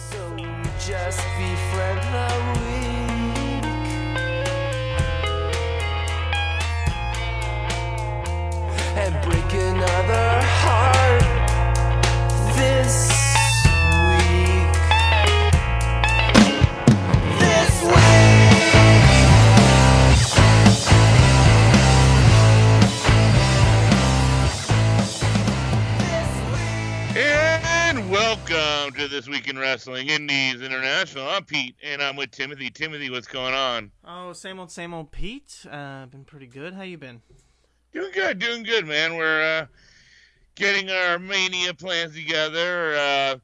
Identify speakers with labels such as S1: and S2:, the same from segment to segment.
S1: So we just befriend the weak and break another heart this week. This week.
S2: And welcome to This Week in Wrestling Indies International. I'm Pete, and I'm with Timothy. Timothy, what's going on?
S3: Oh, same old Pete. Been pretty good. How you been?
S2: Doing good, man. We're getting our Mania plans together.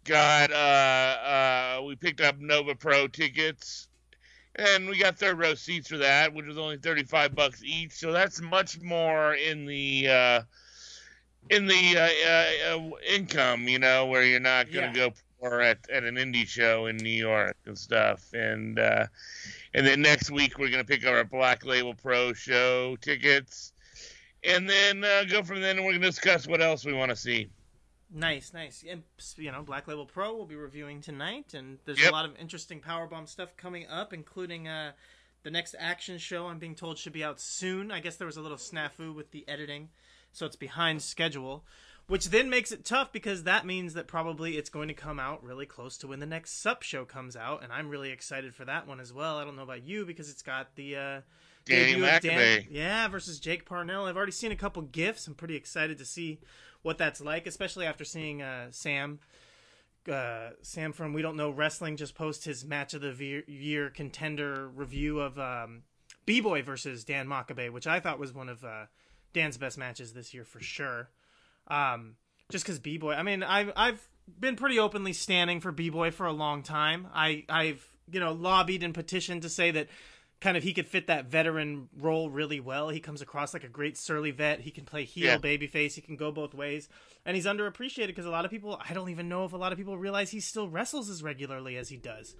S2: We picked up Nova Pro tickets, and we got third row seats for that, which was only $35 each. So that's much more in the income, where you're not going to go for at an indie show in New York and stuff. And then next week we're going to pick up our Black Label Pro show tickets, and then go from there. And we're going to discuss what else we want to see.
S3: Nice. And, Black Label Pro we'll be reviewing tonight, and there's a lot of interesting Powerbomb stuff coming up, including the next Action show I'm being told should be out soon. I guess there was a little snafu with the editing, so it's behind schedule, which then makes it tough because that means that probably it's going to come out really close to when the next Sup show comes out, and I'm really excited for that one as well. I don't know about you because it's got the
S2: Danny McAbey.
S3: Versus Jake Parnell. I've already seen a couple GIFs. I'm pretty excited to see what that's like, especially after seeing Sam from We Don't Know Wrestling just post his match of the year contender review of B-Boy versus Dan Makabe, which I thought was one of Dan's best matches this year for sure. Just because B-Boy, I mean, I've been pretty openly standing for B-Boy for a long time. I've lobbied and petitioned to say that kind of he could fit that veteran role really well. He comes across like a great surly vet. He can play heel, babyface. He can go both ways. And he's underappreciated because a lot of people, I don't even know if a lot of people realize he still wrestles as regularly as he does.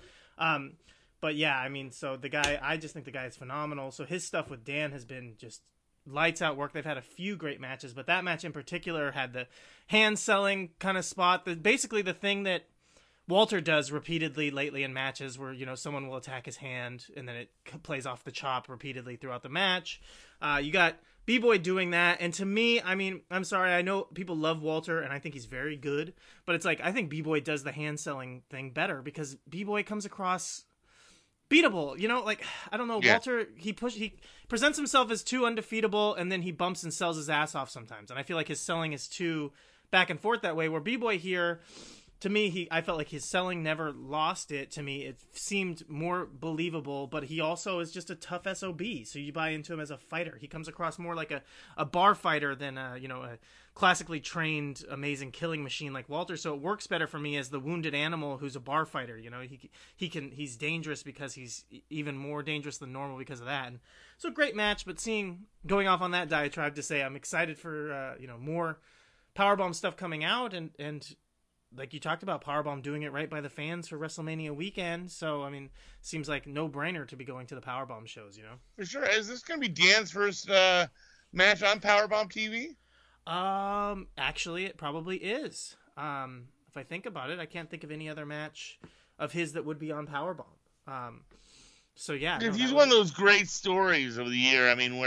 S3: But yeah, I mean, so the guy, I just think the guy is phenomenal. So his stuff with Dan has been just lights out work. They've had a few great matches, but that match in particular had the hand selling kind of spot. Basically the thing that Walter does repeatedly lately in matches where, someone will attack his hand and then it plays off the chop repeatedly throughout the match. You got B-Boy doing that. And to me, I mean, I'm sorry, I know people love Walter and I think he's very good, but it's like, I think B-Boy does the hand selling thing better because B-Boy comes across beatable, I don't know. Yeah. Walter, he presents himself as too undefeatable, and then he bumps and sells his ass off sometimes. And I feel like his selling is too back and forth that way. Where B-Boy here, to me, I felt like his selling never lost it. To me, it seemed more believable. But he also is just a tough SOB, so you buy into him as a fighter. He comes across more like a bar fighter than a classically trained, amazing killing machine like Walter. So it works better for me as the wounded animal who's a bar fighter. He's dangerous because he's even more dangerous than normal because of that. And so great match, but going off on that diatribe to say I'm excited for more Powerbomb stuff coming out and like you talked about, Powerbomb doing it right by the fans for WrestleMania weekend. So I mean, seems like no brainer to be going to the Powerbomb shows.
S2: For sure. Is this going to be Dan's first match on Powerbomb TV?
S3: Actually, it probably is. If I think about it, I can't think of any other match of his that would be on Powerbomb. So yeah,
S2: he's one of those great stories of the year.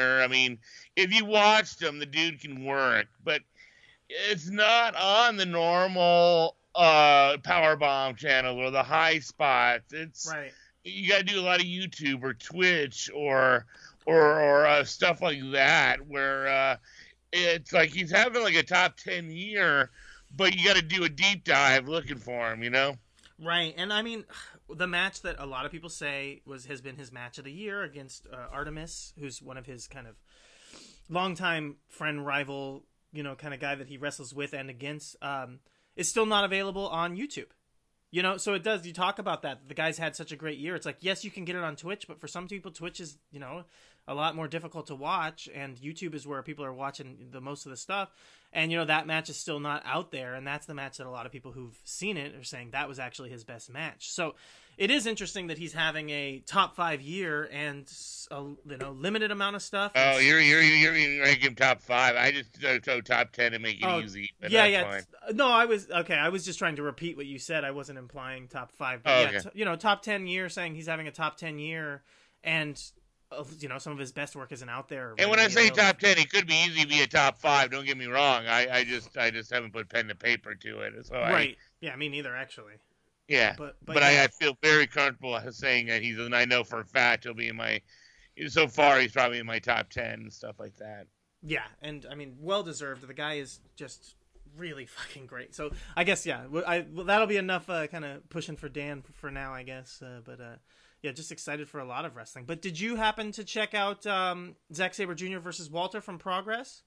S2: If you watched him, the dude can work, but it's not on the normal Powerbomb channel or the high spots. It's
S3: right.
S2: You got to do a lot of YouTube or Twitch or stuff like that where. It's like he's having like a top 10 year, but you got to do a deep dive looking for him,
S3: Right. And I mean, the match that a lot of people say has been his match of the year against Artemis, who's one of his kind of longtime friend, rival, kind of guy that he wrestles with and against, is still not available on YouTube. So it does. You talk about that. The guy's had such a great year. It's like, yes, you can get it on Twitch, but for some people, Twitch is, a lot more difficult to watch, and YouTube is where people are watching the most of the stuff. And, you know, that match is still not out there, and that's the match that a lot of people who've seen it are saying that was actually his best match. So it is interesting that he's having a top 5 year and a, you know, limited amount of stuff.
S2: Oh, you're ranking him top 5. I just go top 10 to make it easy. But
S3: yeah. No, I was just trying to repeat what you said. I wasn't implying top 5. But
S2: okay.
S3: You know, top 10 year, saying he's having a top 10 year, and you know, some of his best work isn't out there.
S2: And when I say top 10, it could be easy to be a top 5. Don't get me wrong. I just haven't put pen to paper to it. So
S3: right. Yeah, me neither, actually.
S2: Yeah. But yeah. I feel very comfortable saying that and I know for a fact he'll be in my, so far he's probably in my top 10 and stuff like that.
S3: Yeah. And I mean, well deserved. The guy is just really fucking great. So I guess, yeah, that'll be enough kind of pushing for Dan for now, I guess. Yeah, just excited for a lot of wrestling. But did you happen to check out Zack Sabre Jr. versus Walter from Progress?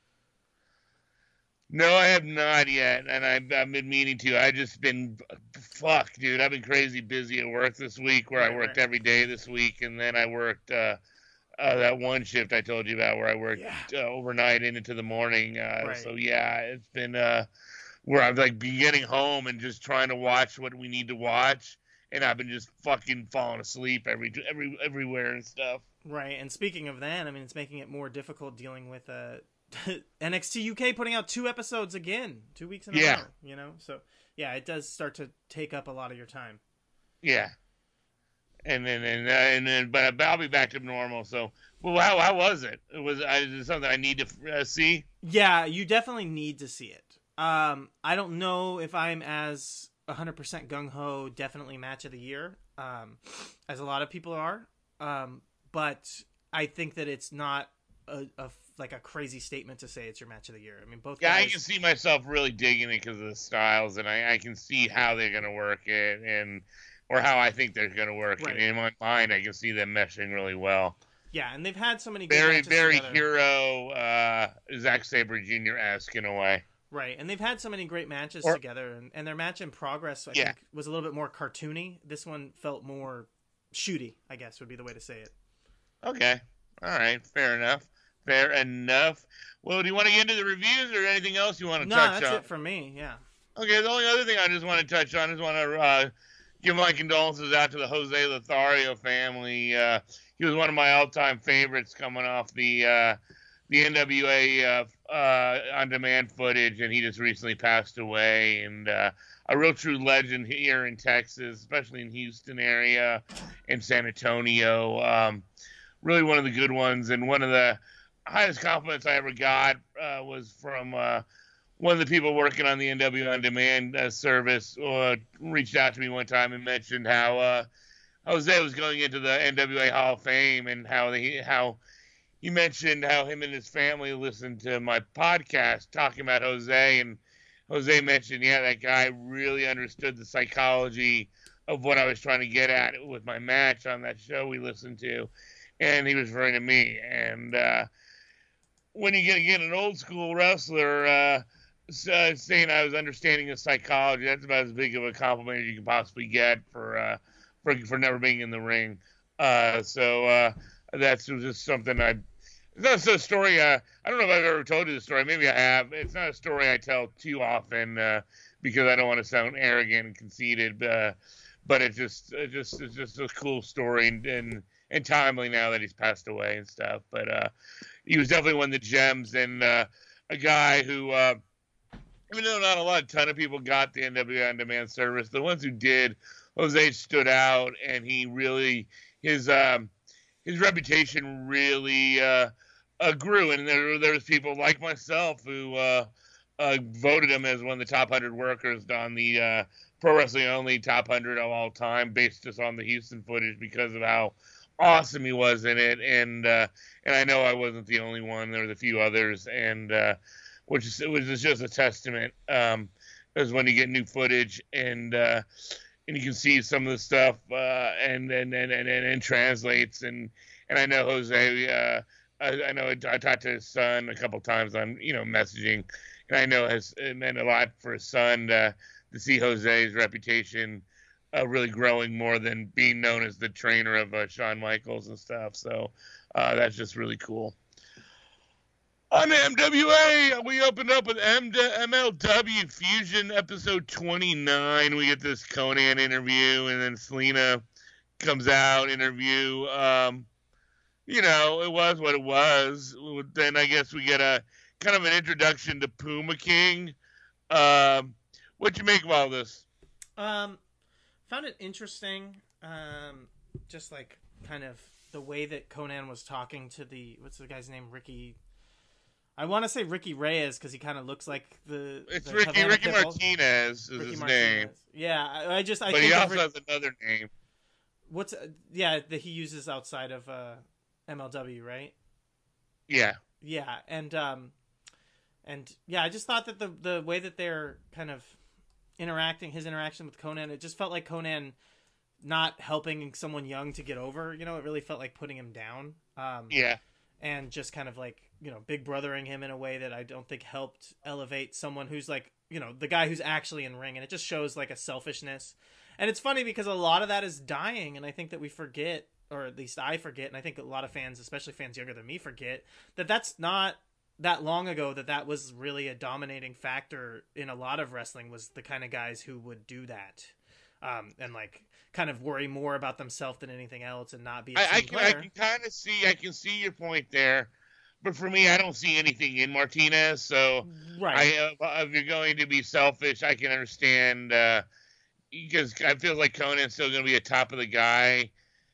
S2: No, I have not yet, and I've been meaning to. I just been, dude. I've been crazy busy at work this week, where I worked every day this week, and then I worked that one shift I told you about, where I worked overnight and into the morning. So yeah, it's been where I've like been getting home and just trying to watch what we need to watch. And I've been just fucking falling asleep everywhere and stuff. Right.
S3: And speaking of that, I mean, it's making it more difficult dealing with NXT UK putting out 2 episodes again, 2 weeks in a row. You know, so yeah, it does start to take up a lot of your time.
S2: Yeah. But I'll be back to normal. So, well, how was it? Is it something I need to see?
S3: Yeah, you definitely need to see it. I don't know if I'm as 100% gung-ho, definitely match of the year, as a lot of people are. But I think that it's not a crazy statement to say it's your match of the year. I mean, both guys...
S2: I can see myself really digging it because of the styles, and I can see how they're going to work it, or how I think they're going to work it. In my mind, I can see them meshing really well.
S3: Yeah, and they've had so many good matches
S2: very
S3: together.
S2: hero, Zack Sabre Jr.-esque in a way.
S3: Right, and they've had so many great matches together, and their match in Progress, I think, was a little bit more cartoony. This one felt more shooty, I guess, would be the way to say it.
S2: Okay. All right. Fair enough. Well, do you want to get into the reviews or anything else you want to touch on?
S3: No, that's it for me, yeah.
S2: Okay, the only other thing I just want to touch on is want to give my condolences out to the Jose Lothario family. He was one of my all-time favorites coming off the NWA on-demand footage, and he just recently passed away. And a real true legend here in Texas, especially in Houston area and San Antonio. Really one of the good ones, and one of the highest compliments I ever got was from one of the people working on the NWA on-demand service. Reached out to me one time and mentioned how Jose was going into the NWA Hall of Fame, and how he mentioned how him and his family listened to my podcast talking about Jose, and Jose mentioned, that guy really understood the psychology of what I was trying to get at with my match on that show we listened to, and he was referring to me. And when you get an old school wrestler saying I was understanding his psychology, that's about as big of a compliment as you can possibly get for never being in the ring. So that's just something it's not a story. I don't know if I've ever told you the story. Maybe I have. It's not a story I tell too often because I don't want to sound arrogant and conceited. But it's just a cool story and timely now that he's passed away and stuff. But he was definitely one of the gems, and a guy who, even though not a ton of people got the NWA On Demand service, the ones who did, Jose stood out, and he really his reputation really grew, and there was people like myself who voted him as one of the top 100 workers on the Pro Wrestling Only top 100 of all time, based just on the Houston footage because of how awesome he was in it. And I know I wasn't the only one. There was a few others, and which is just a testament. Is when you get new footage and you can see some of the stuff and translates, and I know Jose. I know I talked to his son a couple times on messaging, and I know it meant a lot for his son to see Jose's reputation really growing more than being known as the trainer of Shawn Michaels and stuff. So that's just really cool. On MWA, we opened up with MLW Fusion episode 29. We get this Conan interview, and then Selena comes out, interview. It was what it was. Then I guess we get a kind of an introduction to Puma King. What'd you make of all this?
S3: Found it interesting. Just like kind of the way that Conan was talking to what's the guy's name? Ricky. I want to say Ricky Reyes because he kind of looks like
S2: It's
S3: the
S2: Ricky
S3: Pitbull.
S2: Martinez is his name.
S3: Yeah, I
S2: but he also has another name.
S3: That he uses outside of MLW, right?
S2: Yeah.
S3: Yeah, and yeah, I just thought that the way that they're kind of his interaction with Conan, it just felt like Conan not helping someone young to get over. It really felt like putting him down.
S2: Yeah.
S3: And just kind of like, big brothering him in a way that I don't think helped elevate someone who's like, the guy who's actually in ring. And it just shows like a selfishness. And it's funny because a lot of that is dying. And I think that we forget, or at least I forget, and I think a lot of fans, especially fans younger than me, forget that that's not that long ago that was really a dominating factor in a lot of wrestling, was the kind of guys who would do that. And like kind of worry more about themselves than anything else and not be
S2: I can kind of see your point there, but for me, I don't see anything in Martinez. So
S3: right.
S2: If you're going to be selfish, I can understand, because I feel like Conan's still going to be a top of the guy.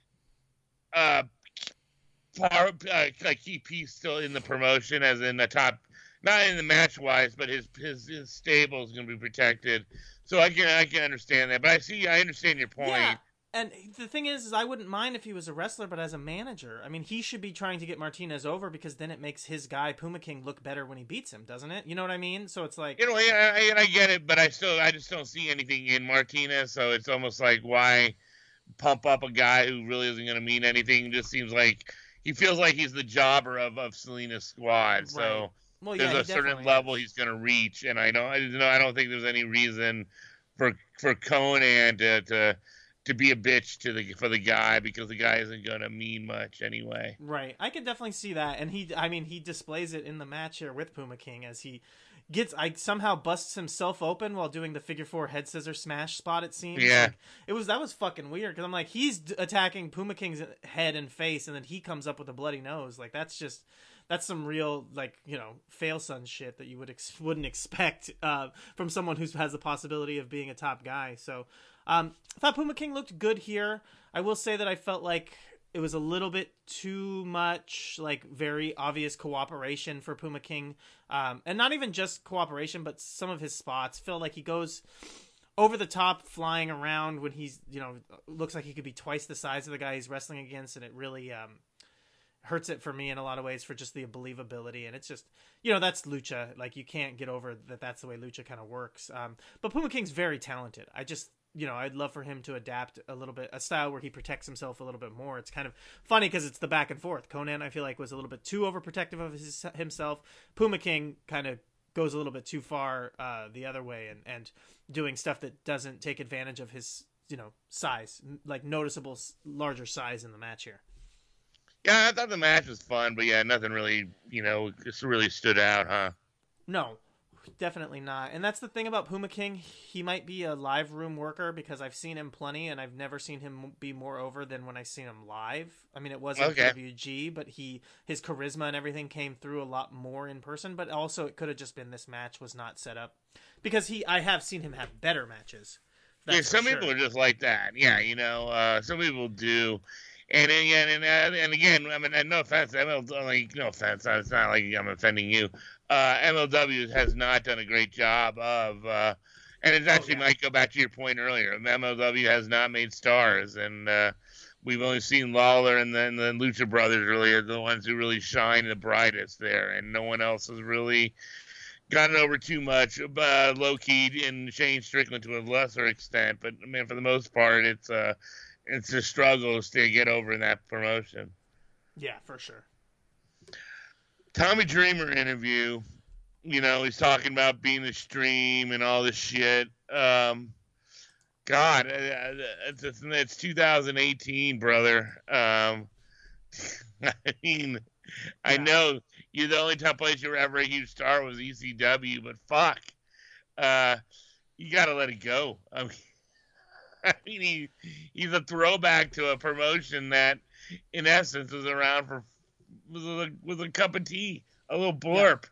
S2: Key piece still in the promotion, as in the top, not in the match wise, but his stable is going to be protected. So I can understand that, but I understand your point.
S3: Yeah, and the thing is I wouldn't mind if he was a wrestler, but as a manager, I mean, he should be trying to get Martinez over because then it makes his guy Puma King look better when he beats him, doesn't it? You know what I mean? So it's like,
S2: I get it, but I just don't see anything in Martinez. So it's almost like, why pump up a guy who really isn't going to mean anything? It just seems like he feels like he's the jobber of Selena's squad. Right. So. Well, there's a certain level he's going to reach, and I don't think there's any reason for Conan to be a bitch for the guy, because the guy isn't going to mean much anyway.
S3: Right, I can definitely see that, and he displays it in the match here with Puma King as he somehow busts himself open while doing the figure 4 head scissor smash spot. It seems.
S2: Yeah.
S3: Like, that was fucking weird because I'm like, he's attacking Puma King's head and face, and then he comes up with a bloody nose. Like that's some real, like, fail son shit that you wouldn't expect from someone who has the possibility of being a top guy. So I thought Puma King looked good here. I will say that I felt like it was a little bit too much, like, very obvious cooperation for Puma King. And not even just cooperation, but some of his spots feel like he goes over the top, flying around when he's, looks like he could be twice the size of the guy he's wrestling against, and it really hurts it for me in a lot of ways for just the believability. And it's just, that's lucha. Like, you can't get over that that's the way lucha kind of works. But Puma King's very talented. I just, I'd love for him to adapt a little bit, a style where he protects himself a little bit more. It's kind of funny because it's the back and forth. Conan, I feel like, was a little bit too overprotective of himself. Puma King kind of goes a little bit too far the other way and doing stuff that doesn't take advantage of his, size, like noticeable larger size in the match here.
S2: Yeah, I thought the match was fun, but yeah, nothing really, just really stood out, huh?
S3: No, definitely not. And that's the thing about Puma King. He might be a live room worker because I've seen him plenty, and I've never seen him be more over than when I seen him live. I mean, it was in PWG, but his charisma and everything came through a lot more in person. But also, it could have just been this match was not set up because I have seen him have better matches.
S2: Yeah, some people are just like that. Yeah, some people do. And again, I mean, no offense, no offense. It's not like I'm offending you. MLW has not done a great job of, and it actually might go back to your point earlier. MLW has not made stars, and we've only seen Lawler and then the Lucha Brothers really are the ones who really shine the brightest there, and no one else has really gotten over too much. Low key and Shane Strickland to a lesser extent, but I mean, for the most part, it's the struggles to get over in that promotion.
S3: Yeah, for sure.
S2: Tommy Dreamer interview, he's talking about being the stream and all this shit. God, it's 2018, brother. I mean, I
S3: Yeah.
S2: know you're the only time place you were ever a huge star was ECW, but fuck, uh, you gotta let it go. I mean, he's a throwback to a promotion that, in essence, was around for was a cup of tea, a little
S3: Yeah.
S2: blurb.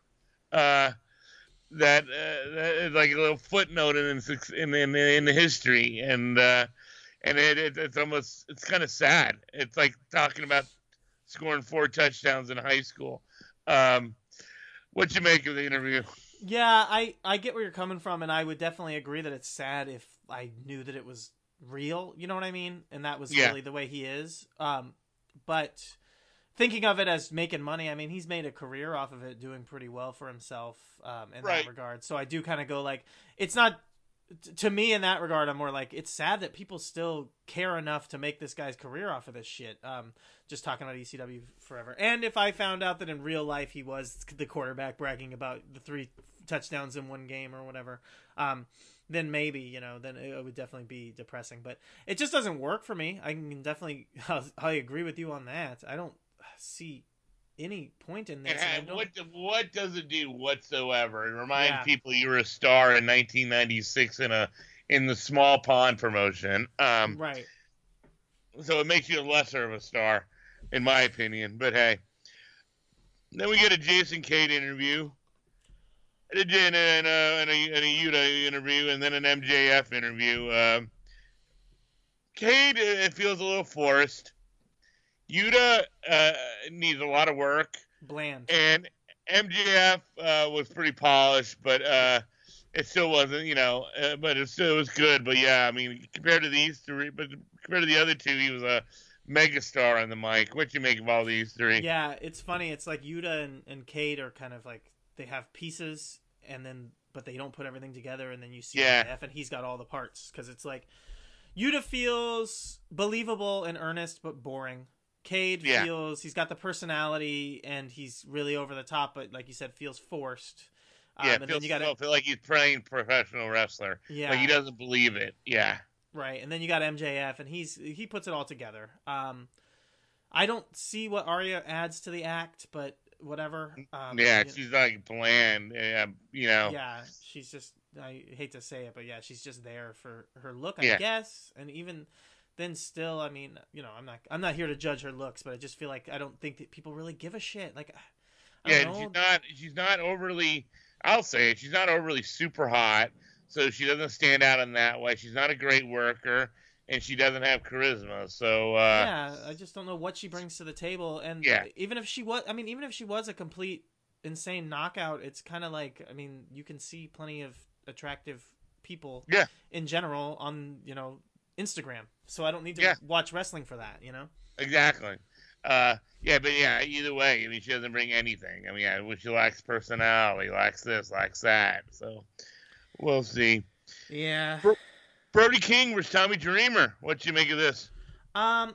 S2: That is like a little footnote in the history, and it's almost it's kind of sad. It's like talking about scoring 4 touchdowns in high school. Um, what you make of the interview?
S3: Yeah, I get where you're coming from, and I would definitely agree that it's sad if I knew that it was real. You know what I mean? And that was
S2: Yeah.
S3: really the way he is. But thinking of it as making money, I mean, he's made a career off of it, doing pretty well for himself in
S2: Right.
S3: that regard. So I do kind of go like, it's not to me in that regard. I'm more like, it's sad that people still care enough to make this guy's career off of this shit. Just talking about ECW forever. And if I found out that in real life he was the quarterback bragging about the 3 touchdowns in one game or whatever, then maybe, then it would definitely be depressing. But it just doesn't work for me. I can definitely, I agree with you on that. I don't see any point in this.
S2: And what does it do whatsoever? It reminds
S3: Yeah.
S2: people you were a star in 1996 in the small pond promotion.
S3: Right.
S2: So it makes you a lesser of a star, in my opinion. But hey, then we get a Jason Cade interview, and a Yuta interview, and then an MJF interview. Cade, it feels a little forced. Yuta needs a lot of work.
S3: Bland.
S2: And MJF was pretty polished, but it still wasn't, but it was good. But yeah, I mean, compared to these 3, but compared to the other 2, he was a megastar on the mic. What you make of all these 3?
S3: Yeah, it's funny. It's like Yuta and Cade are kind of like, they have pieces, but they don't put everything together, and then you see MJF, and he's got all the parts. Because it's like, Yuta feels believable and earnest, but boring. Cade feels he's got the personality and he's really over the top, but like you said, feels forced. And then you got
S2: feel like he's playing professional wrestler.
S3: Yeah,
S2: like he doesn't believe it. Yeah,
S3: right. And then you got MJF, and he puts it all together. I don't see what Arya adds to the act, but whatever.
S2: She's like bland.
S3: Yeah, she's just. I hate to say it, but yeah, she's just there for her look, I guess, and even. Then still, I mean, I'm not here to judge her looks, but I just feel like I don't think that people really give a shit. Like, I don't know.
S2: She's not overly. I'll say it. She's not overly super hot, so she doesn't stand out in that way. She's not a great worker, and she doesn't have charisma. So
S3: yeah, I just don't know what she brings to the table. And even if she was a complete insane knockout, it's kind of like, I mean, you can see plenty of attractive people in general on Instagram, so I don't need to watch wrestling for that,
S2: Exactly. Either way, I mean, she doesn't bring anything. I mean, she lacks personality, lacks this, lacks that. So we'll see.
S3: Yeah.
S2: Brody King versus Tommy Dreamer. What you make of this?
S3: I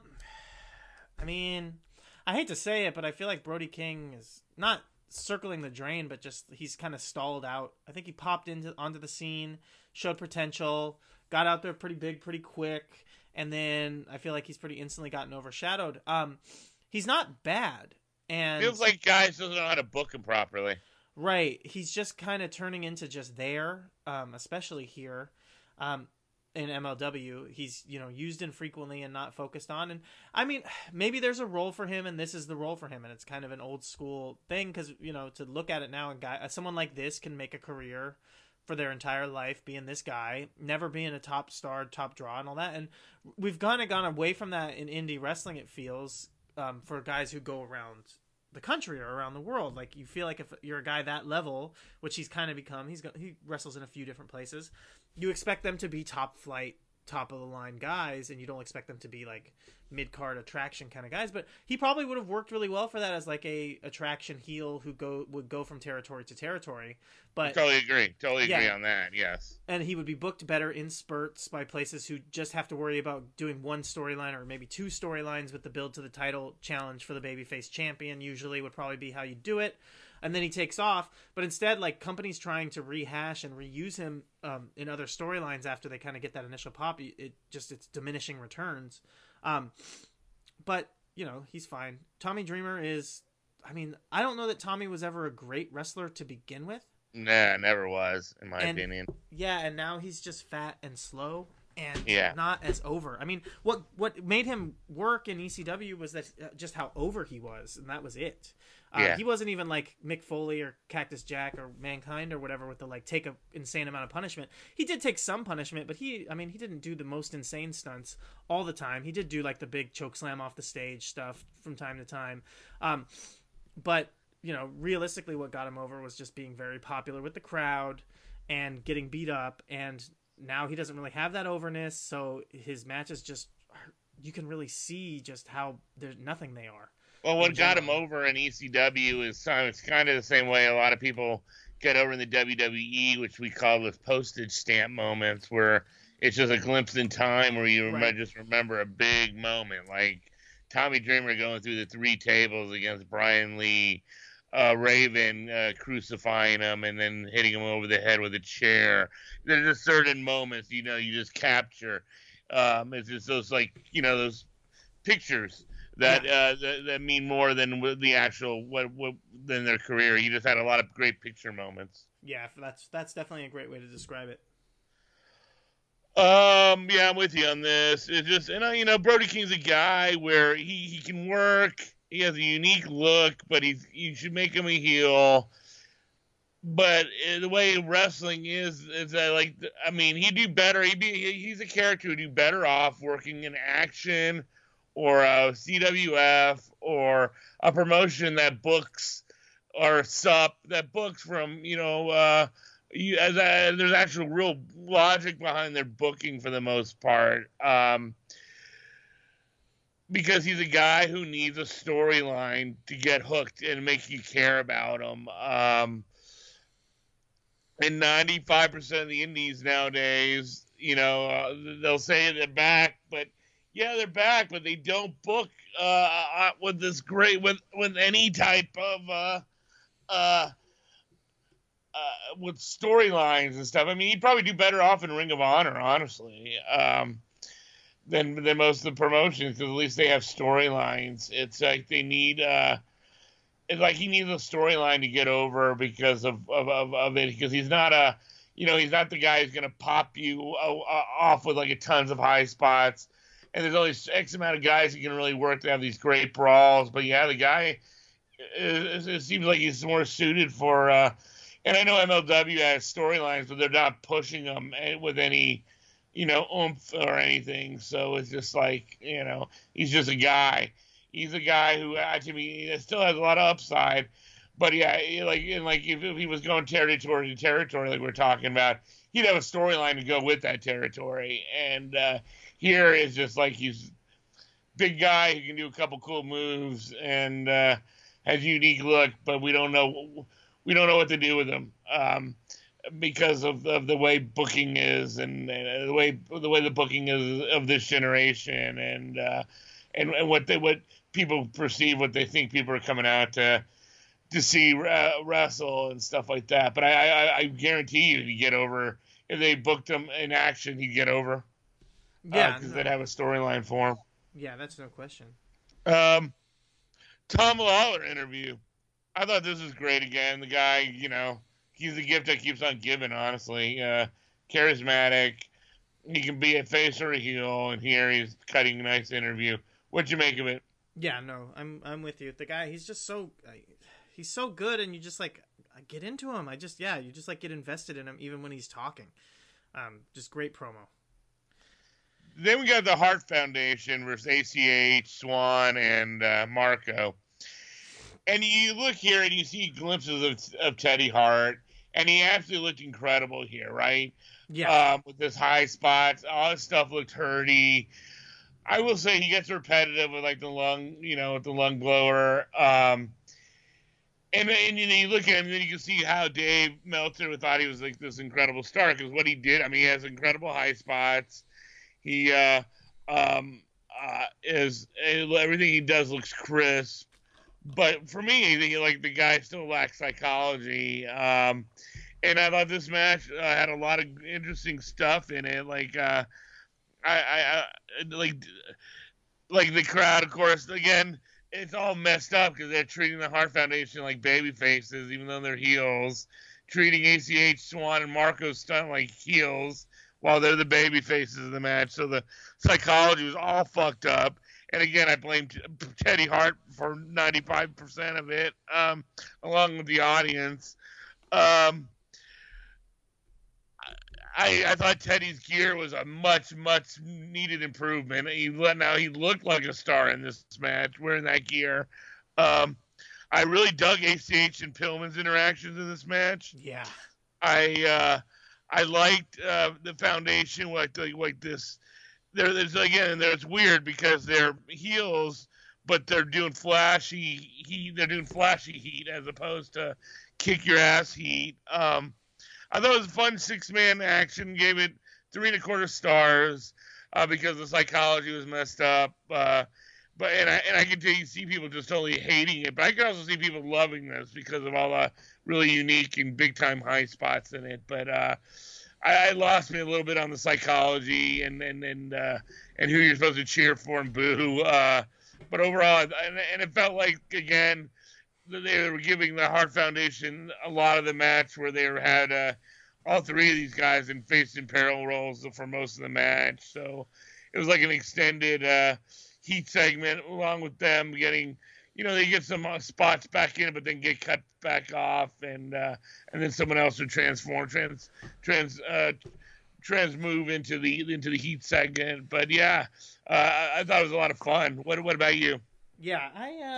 S3: mean, I hate to say it, but I feel like Brody King is not circling the drain, but just he's kind of stalled out. I think he popped onto the scene, showed potential, got out there pretty big, pretty quick, and then I feel like he's pretty instantly gotten overshadowed. He's not bad, and
S2: feels like guys doesn't know how to book him properly.
S3: Right, he's just kind of turning into just there, especially here, in MLW. He's used infrequently and not focused on. And I mean, maybe there's a role for him, and this is the role for him, and it's kind of an old school thing because to look at it now, and someone like this can make a career for their entire life being this guy, never being a top star, top draw, and all that. And we've kind of gone away from that in indie wrestling, it feels, for guys who go around the country or around the world. Like, you feel like if you're a guy that level, which he's kind of become, he wrestles in a few different places, you expect them to be top flight, top of the line guys, and you don't expect them to be like mid-card attraction kind of guys. But he probably would have worked really well for that as like a attraction heel who would go from territory to territory. But
S2: totally agree on that. Yes,
S3: and he would be booked better in spurts by places who just have to worry about doing one storyline or maybe 2 storylines with the build to the title challenge for the babyface champion. Usually would probably be how you do it. And then he takes off, but instead, like, companies trying to rehash and reuse him in other storylines after they kind of get that initial pop, it's diminishing returns. But he's fine. Tommy Dreamer is, I mean, I don't know that Tommy was ever a great wrestler to begin with.
S2: Nah, never was, in my opinion.
S3: Yeah, and now he's just fat and slow and
S2: Yeah.
S3: not as over. I mean, what made him work in ECW was that just how over he was, and that was it.
S2: Yeah.
S3: He wasn't even like Mick Foley or Cactus Jack or Mankind or whatever with the like take a insane amount of punishment. He did take some punishment, but he didn't do the most insane stunts all the time. He did do like the big choke slam off the stage stuff from time to time. But you know, realistically, what got him over was just being very popular with the crowd and getting beat up. And now he doesn't really have that overness. So his matches just, you can really see just how there's nothing they are.
S2: Well, what got him over in ECW is it's kind of the same way a lot of people get over in the WWE, which we call those postage stamp moments, where it's just a glimpse in time where you just remember a big moment, like Tommy Dreamer going through the 3 tables against Brian Lee, Raven crucifying him and then hitting him over the head with a chair. There's just certain moments, you know, you just capture. It's just those, like, you know, those pictures that that mean more than the actual than their career. You just had a lot of great picture moments.
S3: Yeah, that's definitely a great way to describe it.
S2: Yeah, I'm with you on this. It's just, and you know, Brody King's a guy where he can work. He has a unique look, but you should make him a heel. But the way wrestling is that, like, I mean, he'd do better. He's a character who'd do better off working in Action or a CWF or a promotion that books or SUP that books from, you know, there's actual real logic behind their booking for the most part. Because he's a guy who needs a storyline to get hooked and make you care about him. And 95% of the indies nowadays, you know, they'll say they're back, but yeah, they're back, but they don't book with this great with any type of with storylines and stuff. I mean, he'd probably do better off in Ring of Honor, honestly. Than most of the promotions, because at least they have storylines. It's like they need it's like he needs a storyline to get over because of it, because he's not he's not the guy who's gonna pop you off with like a tons of high spots, and there's only X amount of guys who can really work to have these great brawls. But yeah, the guy it seems like he's more suited for and I know MLW has storylines, but they're not pushing them with any, you know, oomph or anything. So it's just like, you know, he's just a guy. He's a guy who actually still has a lot of upside. But yeah, if he was going territory to territory like we're talking about, he'd have a storyline to go with that territory. And here is just like he's big guy who can do a couple cool moves and has a unique look, but we don't know what to do with him. Because of the way booking is and the way the booking is of this generation and what people perceive, what they think people are coming out to see wrestle and stuff like that. But I guarantee you he'd get over if they booked him in Action. He'd get over. Yeah, because they'd have a storyline for him.
S3: Yeah, that's no question.
S2: Tom Lawler interview. I thought this was great again. The guy, you know, he's the gift that keeps on giving, honestly. Charismatic. He can be a face or a heel, and here he's cutting a nice interview. What'd you make of it?
S3: Yeah, no, I'm with you. The guy, he's just he's so good, and you just like get into him. You just like get invested in him even when he's talking. Just great promo.
S2: Then we got the Hart Foundation versus ACH, Swan, and Marco. And you look here and you see glimpses of Teddy Hart, and he absolutely looked incredible here, right?
S3: Yeah.
S2: With his high spots, all his stuff looked hurty. I will say he gets repetitive with like the lung, you know, with the lung blower. And you know, you look at him and then you can see how Dave Meltzer thought he was like this incredible star, because what he did, I mean, he has incredible high spots. He everything he does looks crisp. But for me, like, the guy still lacks psychology. And I thought this match had a lot of interesting stuff in it. Like, I like the crowd, of course. Again, it's all messed up because they're treating the Hart Foundation like baby faces, even though they're heels. Treating ACH, Swan, and Marco Stunt like heels while they're the baby faces of the match. So the psychology was all fucked up. And again, I blame Teddy Hart for 95% of it, along with the audience. I thought Teddy's gear was a much needed improvement. He looked like a star in this match wearing that gear. I really dug ACH and Pillman's interactions in this match.
S3: Yeah,
S2: I liked the Foundation like this. There's again, it's weird because they're heels, but they're doing flashy heat as opposed to kick your ass heat. I thought it was a fun 6-man action. Gave it 3.25 stars because the psychology was messed up. But I can see people just totally hating it. But I can also see people loving this because of all the really unique and big time high spots in it. But I lost me a little bit on the psychology and who you're supposed to cheer for and boo. But overall, and it felt like again, they were giving the Hart Foundation a lot of the match where they had all three of these guys in face and peril roles for most of the match. So it was like an extended heat segment along with them getting, they get some spots back in, but then get cut back off, and then someone else would trans move into the heat segment. But yeah, I thought it was a lot of fun. What about you?
S3: Yeah,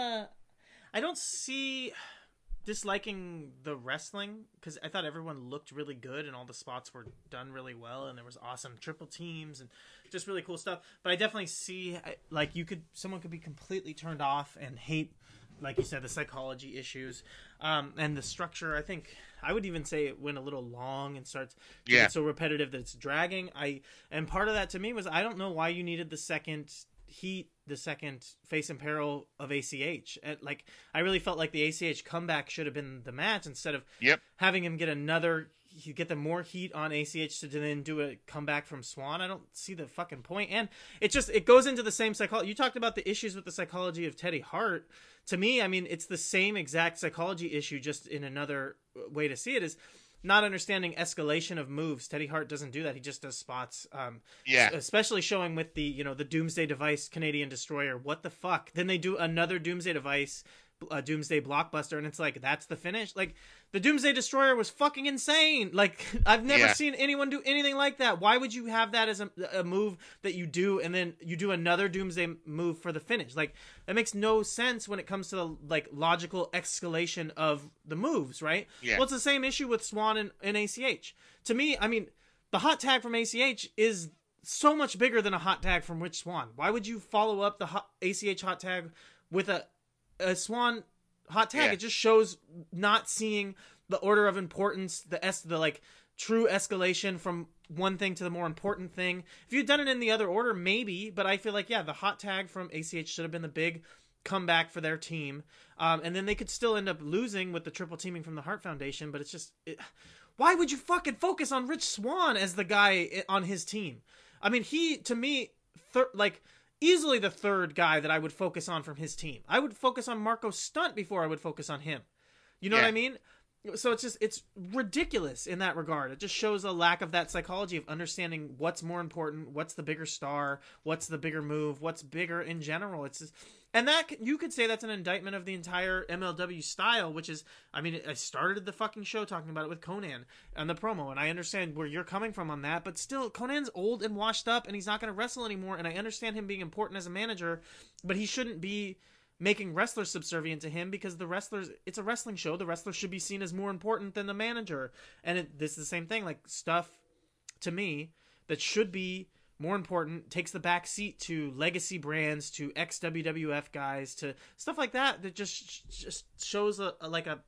S3: I don't see disliking the wrestling because I thought everyone looked really good and all the spots were done really well and there was awesome triple teams and just really cool stuff. But I definitely see like someone could be completely turned off and hate, like you said, the psychology issues and the structure. I think I would even say it went a little long and starts to get so repetitive that it's dragging. And part of that to me was I don't know why you needed the second heat, the second face and peril of ACH. Like I really felt like the ACH comeback should have been the match instead of having him get them more heat on ACH to then do a comeback from Swan. I don't see the fucking point. And it goes into the same psychology. You talked about the issues with the psychology of Teddy Hart. To me, I mean, it's the same exact psychology issue, just in another way to see it is not understanding escalation of moves. Teddy Hart doesn't do that. He just does spots. Especially showing with the Doomsday Device Canadian Destroyer. What the fuck? Then they do another Doomsday Device, Doomsday Blockbuster, and it's like, that's the finish? Like, the Doomsday Destroyer was fucking insane. Like, I've never seen anyone do anything like that. Why would you have that as a move that you do, and then you do another Doomsday move for the finish? Like, that makes no sense when it comes to the, like, logical escalation of the moves, right? Yeah. Well, it's the same issue with Swan and ACH. To me, I mean, the hot tag from ACH is so much bigger than a hot tag from Rich Swann. Why would you follow up the ACH hot tag with a Swan hot tag? It just shows not seeing the order of importance, the like true escalation from one thing to the more important thing. If you'd done it in the other order, maybe, but I feel like, the hot tag from ACH should have been the big comeback for their team. And then they could still end up losing with the triple teaming from the Hart Foundation, but it's just, why would you fucking focus on Rich Swann as the guy on his team? I mean, he, to me, easily the third guy that I would focus on from his team. I would focus on Marco Stunt before I would focus on him. You know what I mean? So it's ridiculous in that regard. It just shows a lack of that psychology of understanding what's more important, what's the bigger star, what's the bigger move, what's bigger in general. It's just, and that you could say that's an indictment of the entire MLW style, which is, I mean, I started the fucking show talking about it with Konnan and the promo, and I understand where you're coming from on that, but still, Konnan's old and washed up, and he's not going to wrestle anymore, and I understand him being important as a manager, but he shouldn't be making wrestlers subservient to him, because it's a wrestling show. The wrestler should be seen as more important than the manager. And this is the same thing, like stuff to me that should be more important takes the back seat to legacy brands, to ex-WWF guys, to stuff like that just shows a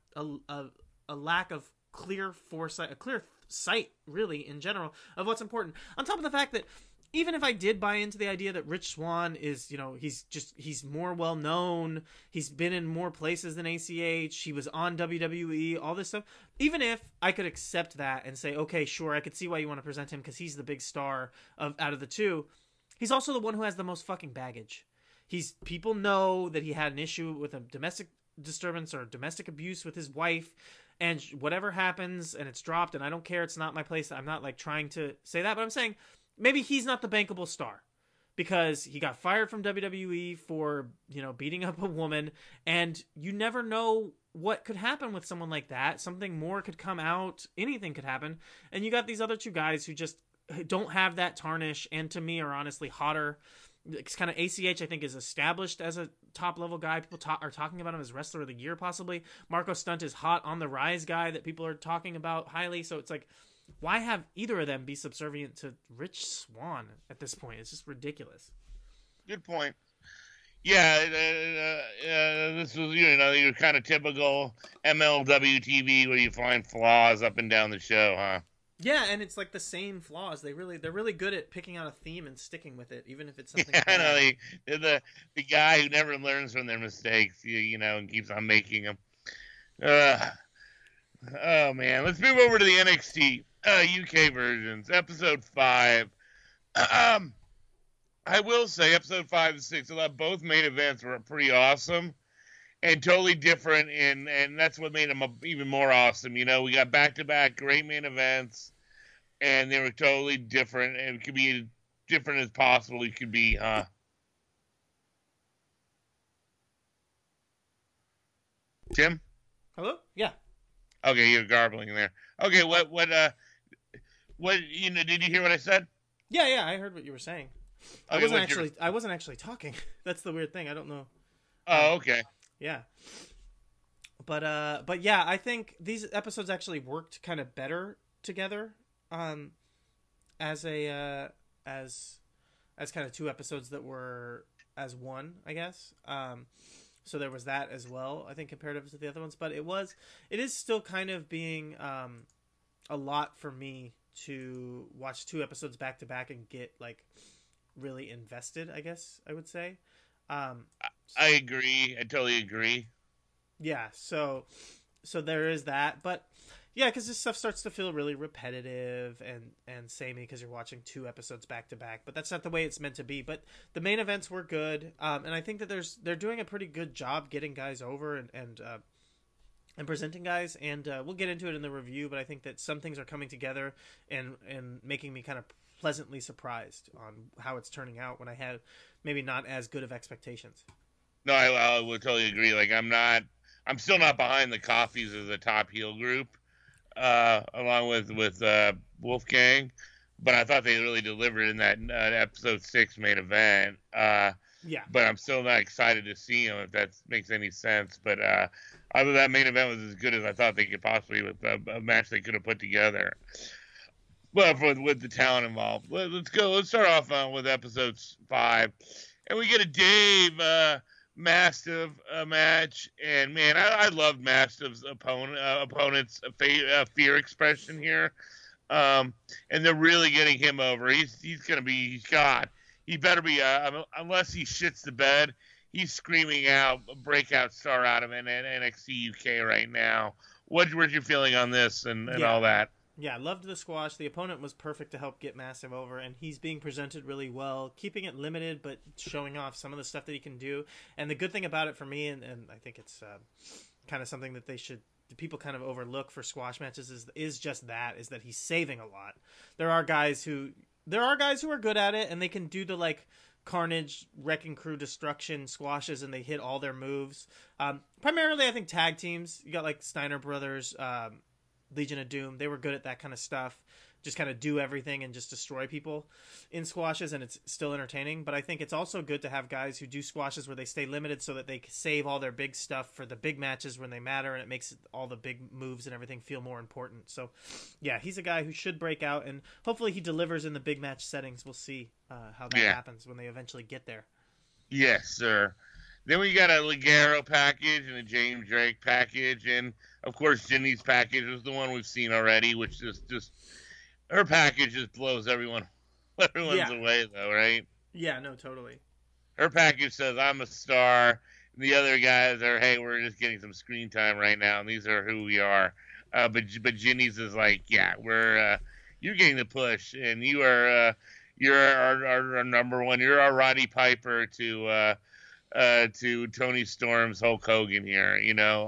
S3: lack of clear foresight, a clear sight really in general of what's important. On top of the fact that even if I did buy into the idea that Rich Swann is, he's more well known, he's been in more places than ACH, he was on WWE, all this stuff, even if I could accept that and say, okay, sure, I could see why you want to present him because he's the big star out of the two, he's also the one who has the most fucking baggage. people know that he had an issue with a domestic disturbance or domestic abuse with his wife, and whatever happens and it's dropped, and I don't care, it's not my place. I'm not like trying to say that, but I'm saying maybe he's not the bankable star because he got fired from WWE for, beating up a woman, and you never know what could happen with someone like that. Something more could come out, anything could happen. And you got these other two guys who just don't have that tarnish, and to me are honestly hotter. It's kind of ACH, I think, is established as a top-level guy. People are talking about him as Wrestler of the Year, possibly. Marco Stunt is hot on the rise guy that people are talking about highly. So it's like, why have either of them be subservient to Rich Swann at this point? It's just ridiculous.
S2: Good point. Yeah, this was, your kind of typical MLW TV where you find flaws up and down the show, huh?
S3: Yeah, and it's like the same flaws. They're really good at picking out a theme and sticking with it, even if it's something.
S2: Yeah, I know, they're the guy who never learns from their mistakes, and keeps on making them. Oh man, let's move over to the NXT UK versions, episode 5. I will say, episode 5 and 6, I thought both main events were pretty awesome and totally different, and that's what made them even more awesome. We got back-to-back great main events, and they were totally different, and it could be different as possible it could be, huh? Tim?
S3: Hello? Yeah.
S2: Okay, you're garbling there. Okay, what, did you hear what I said?
S3: Yeah, I heard what you were saying.
S2: Okay,
S3: I wasn't actually talking. That's the weird thing. I don't know.
S2: Oh, okay.
S3: Yeah. But yeah, I think these episodes actually worked kind of better together, as kind of two episodes that were as one, I guess. So there was that as well, I think, comparative to the other ones. But it is still kind of being a lot for me to watch two episodes back to back and get like really invested, I guess I would say.
S2: I agree. I totally agree.
S3: Yeah, so there is that, but yeah, because this stuff starts to feel really repetitive and samey because you're watching two episodes back to back, but that's not the way it's meant to be. But the main events were good, and I think that they're doing a pretty good job getting guys over and presenting guys, and we'll get into it in the review. But I think that some things are coming together and making me kind of pleasantly surprised on how it's turning out when I had maybe not as good of expectations.
S2: No, I would totally agree. Like, I'm still not behind the Coffees as a top heel group, along with Wolfgang, but I thought they really delivered in that episode 6 main event.
S3: Yeah.
S2: But I'm still not excited to see them, if that makes any sense. But either that main event was as good as I thought they could possibly, with a match they could have put together. Well, with the talent involved. Let's go. Let's start off with episode 5. And we get a Dave Mastiff match. And, man, I love Mastiff's opponent's fear expression here. And they're really getting him over. He's God. He better be, unless he shits the bed, he's screaming out a breakout star out of NXT UK right now. What's your feeling on this and all that?
S3: Yeah, loved the squash. The opponent was perfect to help get Mastiff over, and he's being presented really well, keeping it limited, but showing off some of the stuff that he can do. And the good thing about it for me, and I think it's kind of something that people kind of overlook for squash matches is that he's saving a lot. There are guys who are good at it, and they can do the like Carnage, Wrecking Crew, Destruction squashes, and they hit all their moves. Primarily, I think tag teams. You got like Steiner Brothers, Legion of Doom. They were good at that kind of stuff. Just kind of do everything and just destroy people in squashes, and it's still entertaining. But I think it's also good to have guys who do squashes where they stay limited so that they save all their big stuff for the big matches when they matter, and it makes all the big moves and everything feel more important. So, yeah, he's a guy who should break out, and hopefully he delivers in the big match settings. We'll see how that happens when they eventually get there.
S2: Yes, sir. Then we got a Ligero package and a James Drake package, and of course Ginny's package was the one we've seen already, which just her package just blows everyone's away, though, right?
S3: Yeah, no, totally.
S2: Her package says, I'm a star. And the other guys are, hey, we're just getting some screen time right now, and these are who we are. But Ginny's is like, yeah, you're getting the push, and you're our number one. You're our Roddy Piper to to Tony Storm's Hulk Hogan here, you know.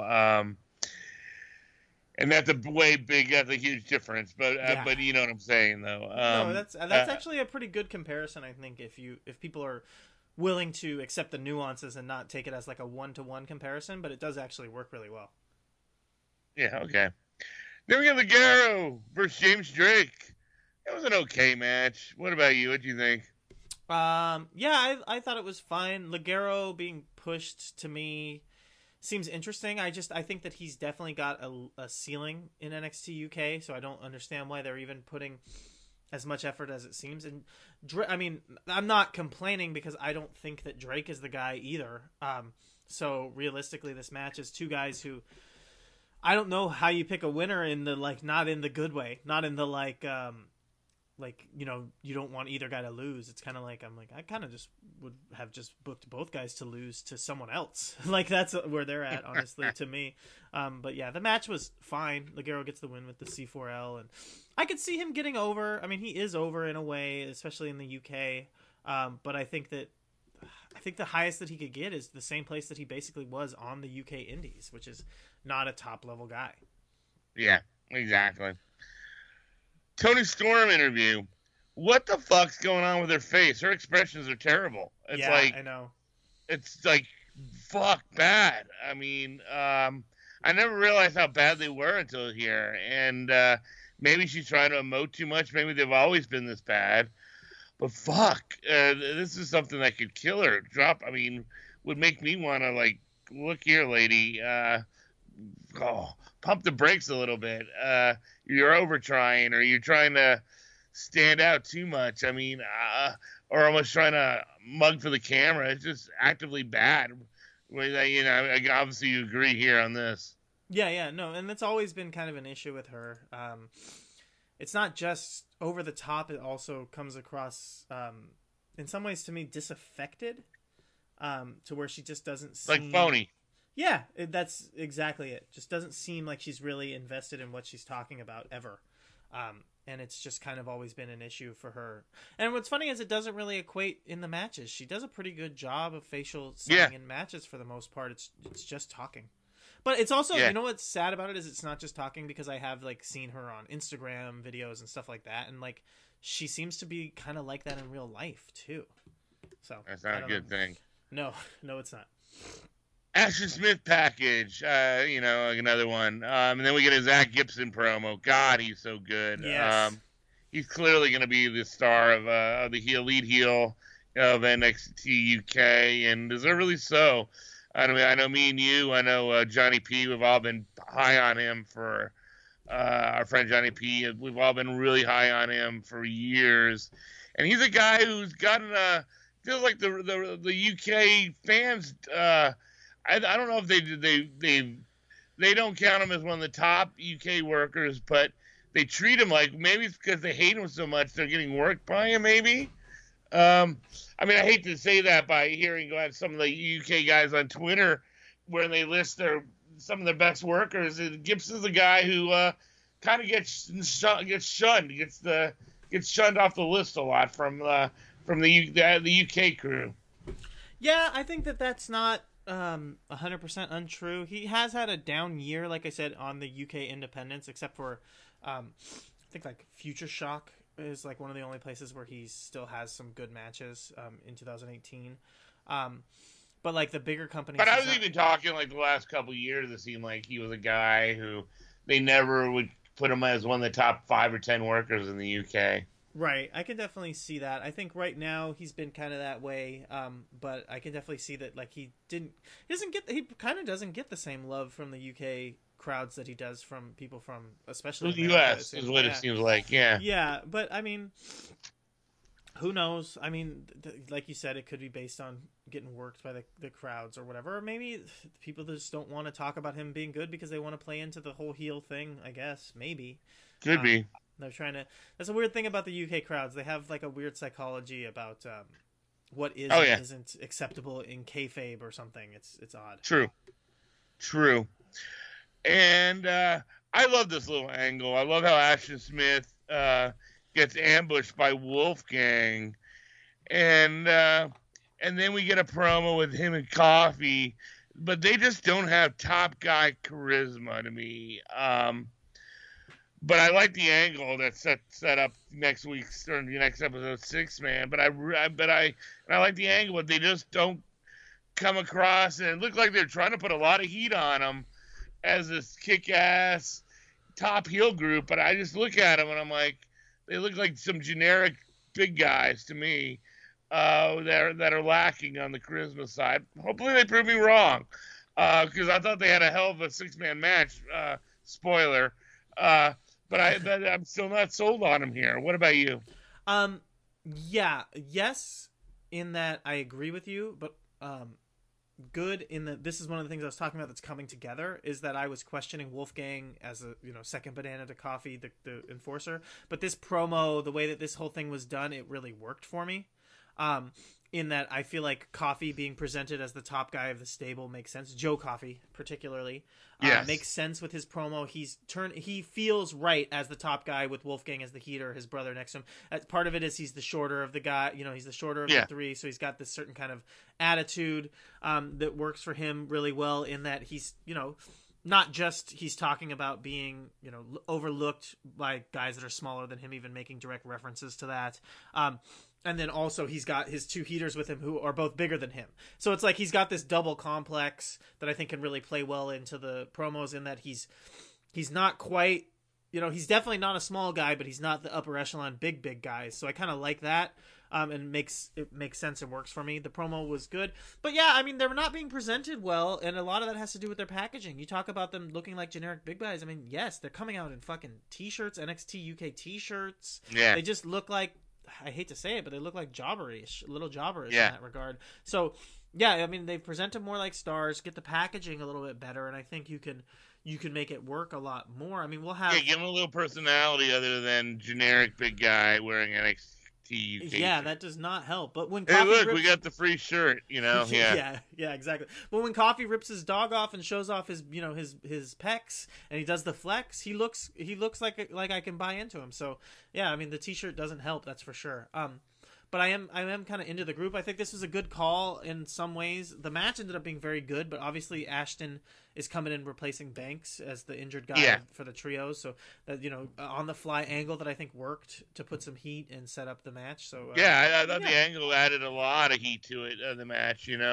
S2: And that's that's a huge difference. But you know what I'm saying, though.
S3: No, that's actually a pretty good comparison, I think, if people are willing to accept the nuances and not take it as like a 1-to-1 comparison, but it does actually work really well.
S2: Yeah, okay. Then we got Ligero versus James Drake. It was an okay match. What about you? What do you think?
S3: Yeah, I thought it was fine. Ligero being pushed to me seems interesting. I think that he's definitely got a ceiling in NXT UK, so I don't understand why they're even putting as much effort as it seems. And I mean, I'm not complaining because I don't think that Drake is the guy either. So realistically, this match is two guys who I don't know how you pick a winner in the not in the good way, not in the you know, you don't want either guy to lose. It's kind of like I kind of just would have just booked both guys to lose to someone else. That's where they're at, honestly, to me. But yeah, the match was fine. Ligero gets the win with the C4L, and I could see him getting over. I mean, he is over in a way, especially in the UK. But I think the highest that he could get is the same place that he basically was on the UK Indies, which is not a top level guy.
S2: Yeah, exactly. Tony Storm interview. What the fuck's going on with her face? Her expressions are terrible. It's
S3: I know.
S2: It's like fuck bad. I mean, I never realized how bad they were until here. And maybe she's trying to emote too much. Maybe they've always been this bad. But fuck, this is something that could kill her. Would make me want to look here, lady. Pump the brakes a little bit. You're over trying, or you're trying to stand out too much. I mean, or almost trying to mug for the camera. It's just actively bad. You know, obviously you agree here on this.
S3: Yeah, no, and that's always been kind of an issue with her. It's not just over the top; it also comes across, in some ways, to me, disaffected, to where she just doesn't seem
S2: phony.
S3: Yeah, that's exactly it. Just doesn't seem like she's really invested in what she's talking about ever. And it's just kind of always been an issue for her. And what's funny is it doesn't really equate in the matches. She does a pretty good job of facial selling in matches for the most part. It's just talking. But it's also, you know what's sad about it is it's not just talking, because I have seen her on Instagram videos and stuff like that. And she seems to be kind of like that in real life too. So
S2: that's not a good thing.
S3: No, it's not.
S2: Ashton Smith package, you know, another one. And then we get a Zach Gibson promo. God, he's so good.
S3: Yes.
S2: He's clearly going to be the star of the lead heel of NXT UK, and deservedly so. I know me and you, I know Johnny P, we've all been high on him for our friend Johnny P. We've all been really high on him for years. And he's a guy who's gotten feels like the UK fans, I don't know if they don't count him as one of the top UK workers, but they treat him like, maybe it's because they hate him so much they're getting worked by him, maybe. I mean, I hate to say that by hearing some of the UK guys on Twitter where they list some of their best workers. Gibson's a guy who kind of gets shunned, gets shunned off the list a lot from the UK crew.
S3: Yeah, I think that's not 100% untrue. He has had a down year, like I said, on the UK independents, except for I think Future Shock is one of the only places where he still has some good matches in 2018. But the bigger companies.
S2: But I was even talking the last couple of years. It seemed like he was a guy who they never would put him as one of the top 5 or 10 workers in the UK.
S3: Right, I can definitely see that. I think right now he's been kind of that way, but I can definitely see that he kind of doesn't get the same love from the UK crowds that he does from people from especially
S2: the US is what it seems like.
S3: Yeah, but I mean, who knows? I mean, like you said, it could be based on getting worked by the crowds or whatever, or maybe people just don't want to talk about him being good because they want to play into the whole heel thing. I guess maybe
S2: could be.
S3: They're trying to. That's a weird thing about the UK crowds. They have a weird psychology about what is and isn't acceptable in kayfabe or something. It's odd.
S2: True. And I love this little angle. I love how Ashton Smith gets ambushed by Wolfgang, and and then we get a promo with him and Coffee, but they just don't have top guy charisma to me. But I like the angle that's set up next week's or the next episode 6-man. But I like the angle, but they just don't come across, and it looked like they're trying to put a lot of heat on them as this kick-ass top heel group. But I just look at them and I'm like, they look like some generic big guys to me that are lacking on the charisma side. Hopefully they prove me wrong, because I thought they had a hell of a 6-man match. Spoiler. But I'm still not sold on him here. What about you?
S3: Yes, in that I agree with you, but good in that this is one of the things I was talking about that's coming together, is that I was questioning Wolfgang as a second banana to Coffee, the enforcer. But this promo, the way that this whole thing was done, it really worked for me. In that I feel like Coffee being presented as the top guy of the stable makes sense. Joe Coffey, particularly, makes sense with his promo. He feels right as the top guy with Wolfgang as the heater, his brother next to him. Part of it is he's the shorter of the guy. He's the shorter of the three, so he's got this certain kind of attitude that works for him really well. In that he's not just he's talking about being overlooked by guys that are smaller than him, even making direct references to that. And then also he's got his two heaters with him who are both bigger than him. So it's like he's got this double complex that I think can really play well into the promos, in that he's not quite, he's definitely not a small guy, but he's not the upper echelon big guys. So I kind of like that. And it makes sense and works for me. The promo was good. But yeah, I mean, they're not being presented well, and a lot of that has to do with their packaging. You talk about them looking like generic big guys. I mean, yes, they're coming out in fucking t-shirts, NXT UK t-shirts.
S2: Yeah.
S3: They just look like, I hate to say it, but they look like jobberish, little jobberish in that regard. So, yeah, I mean, they present them more like stars, get the packaging a little bit better, and I think you can make it work a lot more. I mean, we'll have...
S2: Yeah, give them a little personality other than generic big guy wearing NXT UK.
S3: Yeah, that does not help. But when
S2: we got the free shirt,
S3: yeah, exactly. But when Coffee rips his dog off and shows off his his pecs, and he does the flex, he looks like I can buy into him. So yeah, I mean, the t-shirt doesn't help, that's for sure. But I am kind of into the group. I think this was a good call in some ways. The match ended up being very good, but obviously Ashton is coming in replacing Banks as the injured guy for the trios. So that on the fly angle that I think worked to put some heat and set up the match. So
S2: I thought the angle added a lot of heat to it, the match. And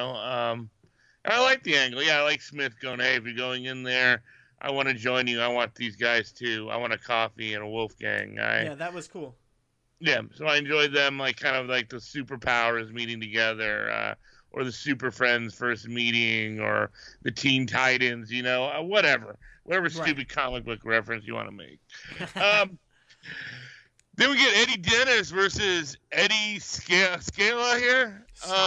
S2: I like the angle. Yeah, I like Smith going, hey, if you're going in there, I want to join you. I want these guys too. I want a Coffee and a Wolfgang.
S3: Yeah, that was cool.
S2: Yeah, so I enjoyed them, kind of like the superpowers meeting together, or the Super Friends first meeting, or the Teen Titans, whatever stupid comic book reference you want to make. Then we get Eddie Dennis versus Eddie Scala here.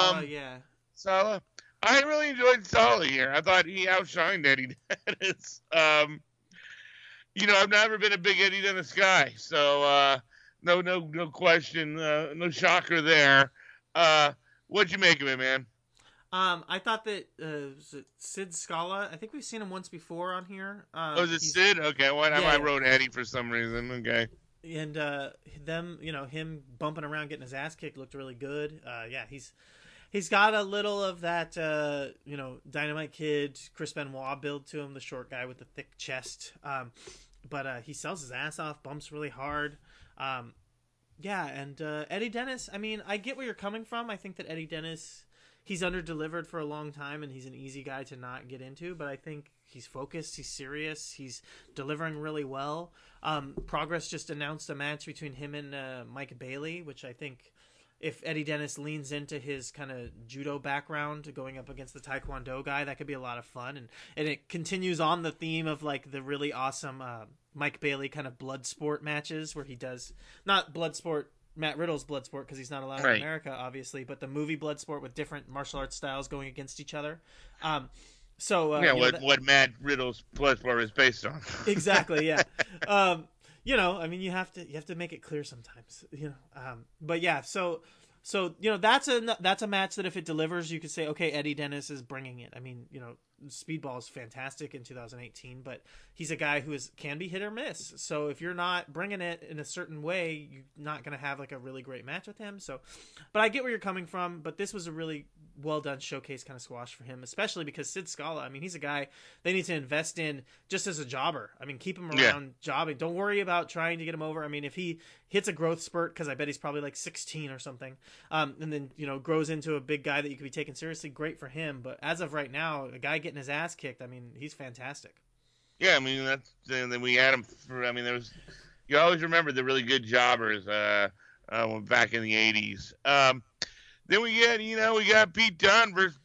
S2: Sala. I really enjoyed Sala here. I thought he outshined Eddie Dennis. I've never been a big Eddie Dennis guy, so. No question. No shocker there. What'd you make of it, man?
S3: I thought that was it Sid Scala. I think we've seen him once before on here.
S2: Was it Sid? Okay, I wrote Eddie for some reason. Okay.
S3: And him bumping around, getting his ass kicked looked really good. He's got a little of that Dynamite Kid, Chris Benoit build to him, the short guy with the thick chest. But he sells his ass off, bumps really hard. Eddie Dennis, I mean, I get where you're coming from. I think that Eddie Dennis, he's under-delivered for a long time, and he's an easy guy to not get into, but I think he's focused, he's serious, he's delivering really well. Progress just announced a match between him and Mike Bailey, which I think if Eddie Dennis leans into his kind of judo background going up against the Taekwondo guy, that could be a lot of fun. And it continues on the theme of like the really awesome Mike Bailey kind of blood sport matches where he does not blood sport, Matt Riddle's blood sport, because he's not allowed in America, obviously, but the movie blood sport with different martial arts styles going against each other.
S2: What Matt Riddle's blood sport is based on.
S3: Exactly. Yeah. I mean, you have to make it clear sometimes, but yeah, so So, you know, that's a match that if it delivers, you could say, okay, Eddie Dennis is bringing it. I mean, you know, Speedball is fantastic in 2018, but he's a guy who can be hit or miss. So if you're not bringing it in a certain way, you're not going to have like a really great match with him. So, but I get where you're coming from, but this was a really well done showcase kind of squash for him, especially because Sid Scala, I mean, he's a guy they need to invest in just as a jobber. I mean, keep him around jobbing. Don't worry about trying to get him over. I mean, if he hits a growth spurt, because I bet he's probably like 16 or something, and then, you know, grows into a big guy that you could be taken seriously, great for him. But as of right now, a guy getting his ass kicked, I mean, he's fantastic.
S2: Yeah, I mean, then we had him for, I mean, you always remember the really good jobbers back in the 80s. Then we got Pete Dunne versus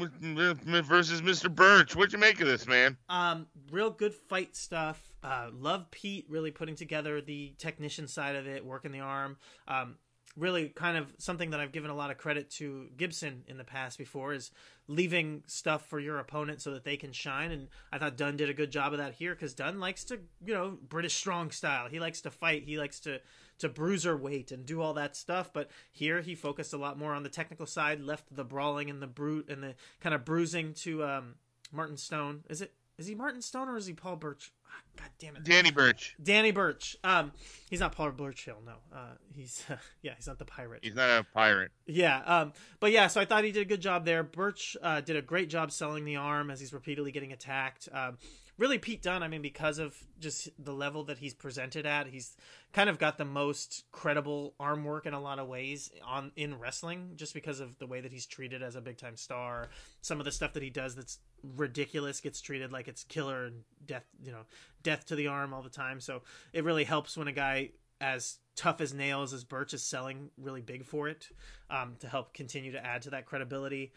S2: Mr. Birch. What'd you make of this, man?
S3: Real good fight stuff. Love Pete really putting together the technician side of it, working the arm. Really kind of something that I've given a lot of credit to Gibson in the past before is leaving stuff for your opponent so that they can shine. And I thought Dunne did a good job of that here, because Dunne likes to, you know, British strong style. He likes to fight. He likes to bruiser weight and do all that stuff. But here he focused a lot more on the technical side, left the brawling and the brute and the kind of bruising to Martin Stone. Is he Martin Stone or is he Paul Birch? God damn it.
S2: Danny Burch.
S3: He's not Paul Burchill, no. He's not the pirate.
S2: He's not a pirate.
S3: Yeah. But yeah, so I thought he did a good job there. Birch did a great job selling the arm as he's repeatedly getting attacked. Really, Pete Dunne, I mean, because of just the level that he's presented at, he's kind of got the most credible arm work in a lot of ways in wrestling, just because of the way that he's treated as a big-time star. Some of the stuff that he does that's ridiculous gets treated like it's killer and death to the arm all the time. So it really helps when a guy as tough as nails as Birch is selling really big for it, to help continue to add to that credibility.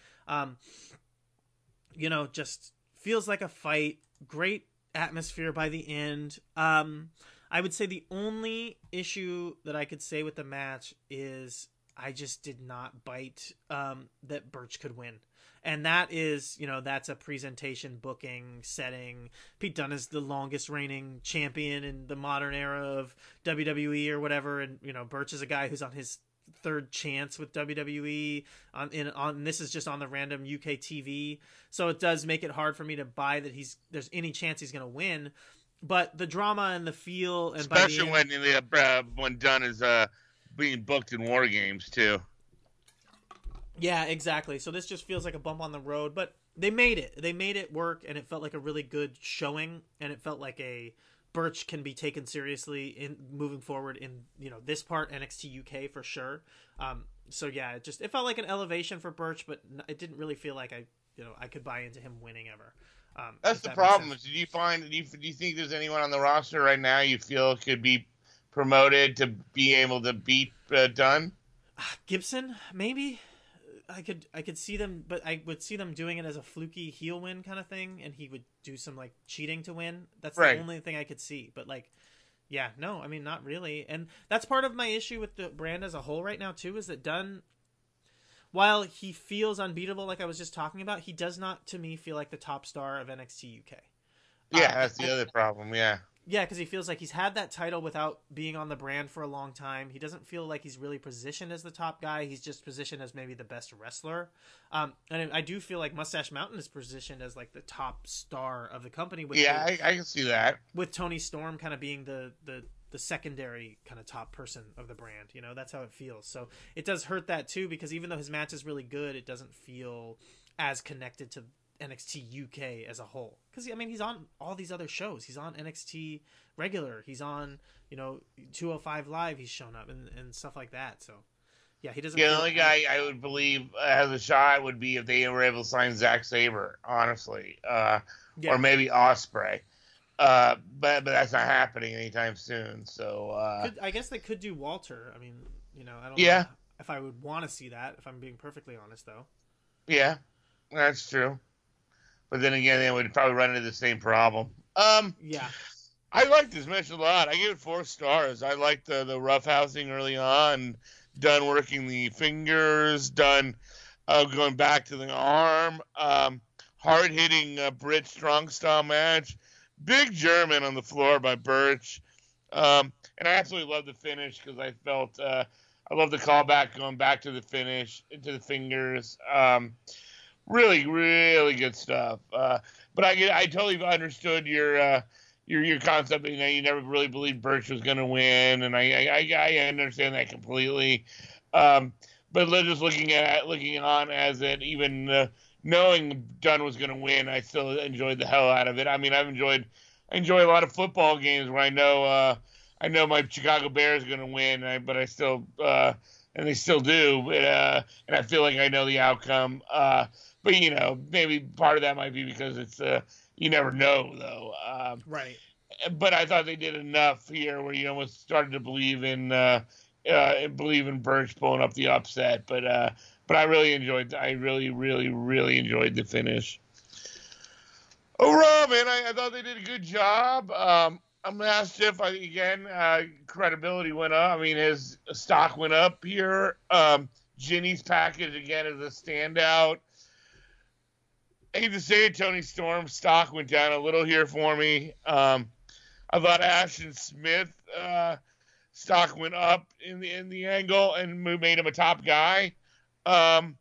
S3: Just feels like a fight. Great atmosphere by the end. I would say the only issue that I could say with the match is I just did not bite that Birch could win. And that is, that's a presentation, booking, setting. Pete Dunne is the longest reigning champion in the modern era of WWE or whatever. And, Birch is a guy who's on his third chance with WWE on this is just on the random UK TV. So it does make it hard for me to buy that there's any chance he's going to win. But the drama and the feel, and
S2: especially when Dunne is being booked in War Games too.
S3: Yeah, exactly. So this just feels like a bump on the road, but they made it. They made it work, and it felt like a really good showing, and it felt like a Birch can be taken seriously in moving forward in this part NXT UK for sure. So yeah, it felt like an elevation for Birch, but it didn't really feel like I could buy into him winning ever.
S2: That's the problem. Do you think there's anyone on the roster right now you feel could be promoted to be able to beat Dunne?
S3: Gibson, maybe. I could see them, but I would see them doing it as a fluky heel win kind of thing, and he would do some like cheating to win. That's right. The only thing I could see. But not really. And that's part of my issue with the brand as a whole right now too, is that Dunne, while he feels unbeatable, like I was just talking about, he does not, to me, feel like the top star of NXT UK.
S2: Yeah, that's the other problem. Yeah.
S3: Yeah, because he feels like he's had that title without being on the brand for a long time. He doesn't feel like he's really positioned as the top guy. He's just positioned as maybe the best wrestler. And I do feel like Mustache Mountain is positioned as like the top star of the company.
S2: I can see that.
S3: With Tony Storm kind of being the secondary kind of top person of the brand. That's how it feels. So it does hurt that too, because even though his match is really good, it doesn't feel as connected to NXT UK as a whole, because he's on all these other shows. He's on NXT regular, he's on 205 Live, he's shown up and stuff like that. So yeah, he doesn't.
S2: The only guy I would believe has a shot would be if they were able to sign Zack Sabre, honestly, or maybe Ospreay. But that's not happening anytime soon. So
S3: I guess they could do Walter. I don't know if I would want to see that, if I'm being perfectly honest, though.
S2: Yeah, that's true. But then again, they would probably run into the same problem.
S3: Yeah.
S2: I like this match a lot. I give it 4 stars. I like the roughhousing early on, Dunne working the fingers, Dunne going back to the arm, hard-hitting Brit strong style match, big German on the floor by Birch. And I absolutely love the finish because I felt I love the callback going back to the finish, into the fingers. Really, really good stuff. But I totally understood your concept. You know, you never really believed Birch was going to win, and I understand that completely. But just looking on as it, even knowing Dunn was going to win, I still enjoyed the hell out of it. I mean, I enjoy a lot of football games where I know my Chicago Bears are going to win, but I still and they still do, and I feel like I know the outcome. But you know, maybe part of that might be because it's you never know though.
S3: Right.
S2: But I thought they did enough here where you almost started to believe in Birch pulling up the upset. But I really enjoyed. I really, really, really enjoyed the finish. Overall, man, I thought they did a good job. I'm gonna ask Jeff again. Credibility went up. I mean, his stock went up here. Ginny's package again is a standout. I hate to say it, Tony Storm's stock went down a little here for me. I thought Ashton Smith stock went up in the angle and made him a top guy. And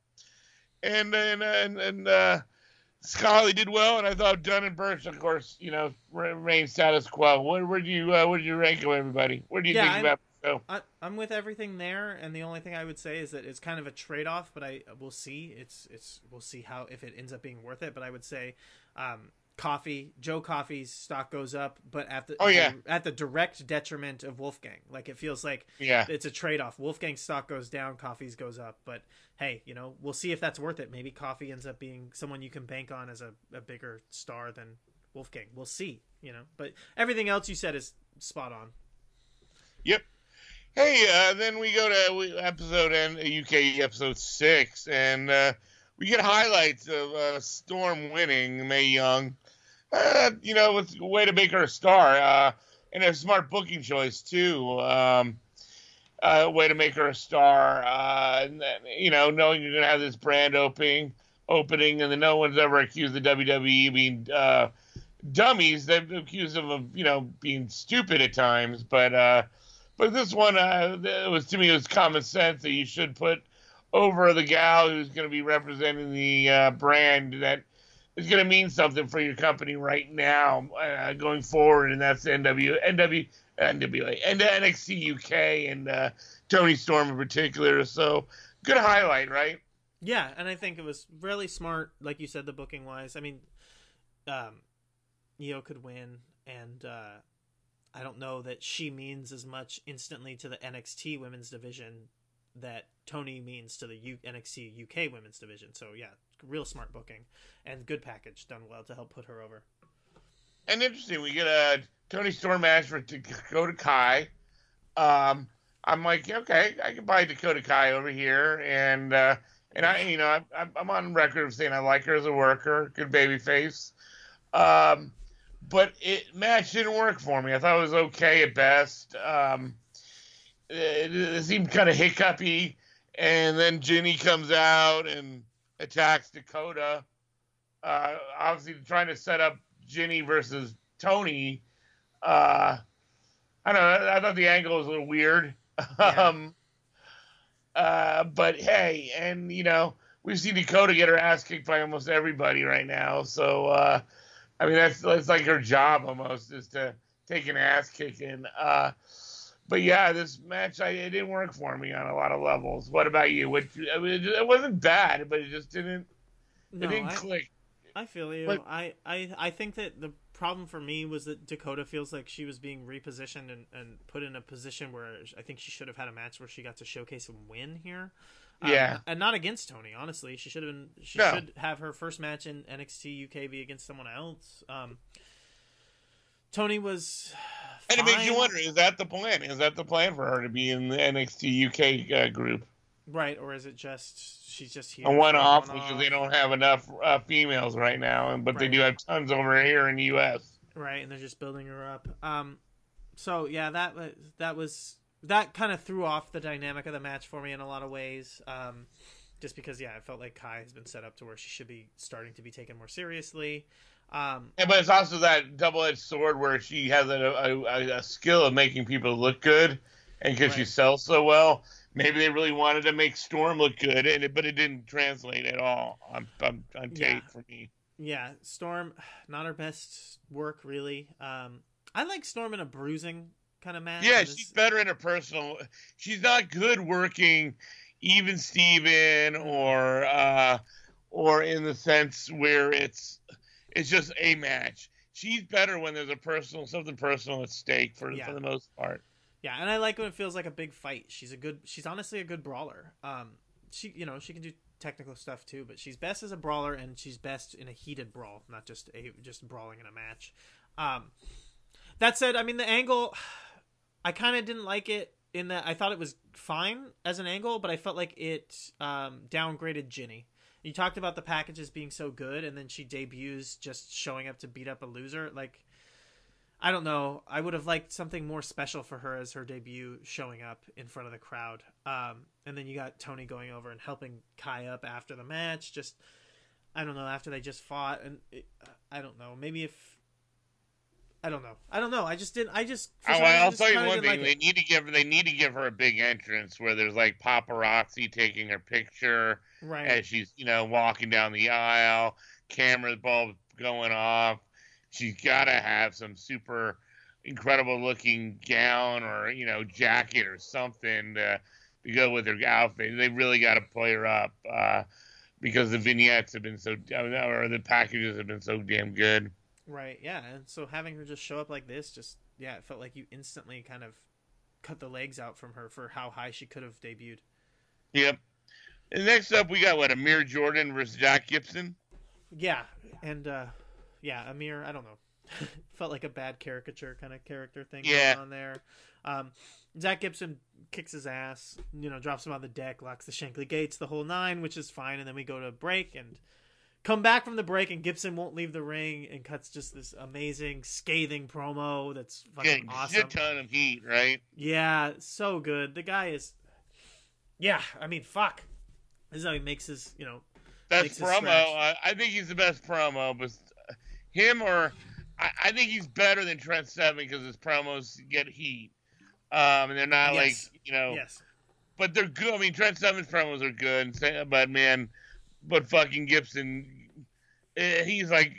S2: Scally did well, and I thought Dunn and Birch, of course, you know, remain status quo. Where do you rank them, everybody? What do you think about the show?
S3: I'm with everything there, and the only thing I would say is that it's kind of a trade-off, but we'll see. We'll see how, if it ends up being worth it. But I would say, Joe Coffey's stock goes up, but at the direct detriment of Wolfgang. Like, it feels like it's a trade-off. Wolfgang's stock goes down, Coffey's goes up. But hey, you know, we'll see if that's worth it. Maybe Coffey ends up being someone you can bank on as a bigger star than Wolfgang. We'll see, you know. But everything else you said is spot on.
S2: Yep. Hey, then we go to UK episode 6, and we get highlights of Storm winning Mae Young. You know, it's a way to make her a star, and a smart booking choice too. Way to make her a star. And, you know, knowing you're gonna have this brand opening, and then no one's ever accused the WWE being dummies. They've accused them of, you know, being stupid at times, but this one, it was common sense that you should put over the gal who's going to be representing the brand that is going to mean something for your company right now, going forward, and that's NWA and NXT UK and Tony Storm in particular. So good highlight, right?
S3: Yeah, and I think it was really smart, like you said, the booking wise. I mean, Io could win, and I don't know that she means as much instantly to the NXT women's division that Tony means to the NXT UK women's division. So yeah, real smart booking and good package done well to help put her over.
S2: And interesting, we get a Tony Storm match for Dakota Kai. I'm like, okay, I can buy Dakota Kai over here, and I, you know, I'm on record of saying I like her as a worker, good baby face. But match didn't work for me. I thought it was okay at best. It seemed kind of hiccupy, and then Ginny comes out and attacks Dakota. Obviously trying to set up Ginny versus Tony. I don't know. I thought the angle was a little weird. Yeah. But hey, and you know, we've seen Dakota get her ass kicked by almost everybody right now. So, I mean, that's like her job almost, is to take an ass kicking. But yeah, this match, it didn't work for me on a lot of levels. What about you? It wasn't bad, but it just didn't. It didn't click.
S3: I feel you. Like, I think that the problem for me was that Dakota feels like she was being repositioned and put in a position where I think she should have had a match where she got to showcase and win here.
S2: Yeah.
S3: And not against Tony, honestly. She should have been. She should have her first match in NXT UK be against someone else. Tony was.
S2: And it makes you wonder: is that the plan? Is that the plan for her to be in the NXT UK group?
S3: Right, or is it just she's just here?
S2: A one-off because they don't have enough females right now, but they do have tons over here in the U.S.
S3: Right, and they're just building her up. So yeah, that kind of threw off the dynamic of the match for me in a lot of ways. Just because, I felt like Kai has been set up to where she should be starting to be taken more seriously.
S2: But it's also that double-edged sword where she has a skill of making people look good, and because she
S3: Right.
S2: sells so well, maybe they really wanted to make Storm look good, but it didn't translate at all on
S3: Yeah.
S2: tape for me.
S3: Yeah. Storm, not her best work really. I like Storm in a bruising kind of match,
S2: Yeah,
S3: and
S2: she's
S3: this.
S2: better in her personal. She's not good working even Steven
S3: Mm,
S2: or in the sense where it's just a match. She's better when there's a personal something personal at stake for
S3: yeah.
S2: the most part.
S3: Yeah, and I like when it feels like a big fight. She's honestly a good brawler. She can do technical stuff too, but she's best as a brawler, and she's best in a heated brawl, not just brawling in a match. Um, that said, I mean the angle, I kind of didn't like it in that I thought it was fine as an angle, but I felt like it downgraded Ginny. You talked about the packages being so good, and then she debuts just showing up to beat up a loser. Like, I don't know. I would have liked something more special for her as her debut, showing up in front of the crowd. And then you got Tony going over and helping Kai up after the match. Just, I don't know, after they just fought, and I don't know. Maybe if I don't know. I don't know. I just didn't. I just for some reason
S2: I'll
S3: just
S2: tell you
S3: kind of
S2: one
S3: didn't like
S2: thing:
S3: it.
S2: they need to give her a big entrance where there's like paparazzi taking her picture
S3: Right.
S2: as she's walking down the aisle, camera bulbs going off. She's got to have some super incredible looking gown or jacket or something to go with her outfit. They really got to play her up because the vignettes have been or the packages have been so damn good.
S3: Right. Yeah. And so having her just show up like this, just yeah, it felt like you instantly kind of cut the legs out from her for how high she could have debuted.
S2: Yep. And next up, we got what, Amir Jordan versus Jack Gibson.
S3: Yeah. And yeah, Amir, I don't know. Felt like a bad caricature kind of character thing
S2: Yeah.
S3: going on there. Zach Gibson kicks his ass, drops him on the deck, locks the Shankly Gates, the whole nine, which is fine. And then we go to break and come back from the break, and Gibson won't leave the ring and cuts just this amazing, scathing promo that's fucking
S2: Getting
S3: awesome.
S2: shit ton of heat, right?
S3: Yeah, so good. The guy is, yeah. I mean, fuck. This is how he makes his,
S2: Best
S3: makes his
S2: promo.
S3: scratch.
S2: I think he's the best promo, but him or I think he's better than Trent Seven because his promos get heat. And they're not
S3: Yes,
S2: like
S3: yes,
S2: but they're good. I mean, Trent Seven's promos are good, but man, but fucking Gibson, he's like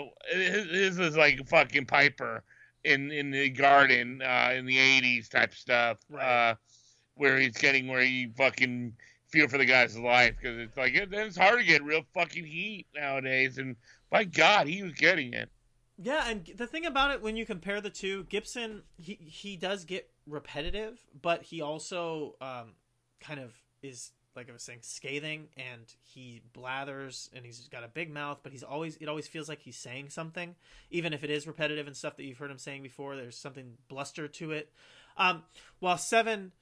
S2: his is like fucking Piper in the Garden in the '80s type stuff.
S3: right.
S2: Where you fucking feel for the guy's life because it's like it's hard to get real fucking heat nowadays, and by God, he was getting it.
S3: Yeah, and the thing about it, when you compare the two, Gibson, he does get repetitive, but he also kind of is, like I was saying, scathing, and he blathers, and he's got a big mouth, but it always feels like he's saying something, even if it is repetitive and stuff that you've heard him saying before. There's something bluster to it. While Seven,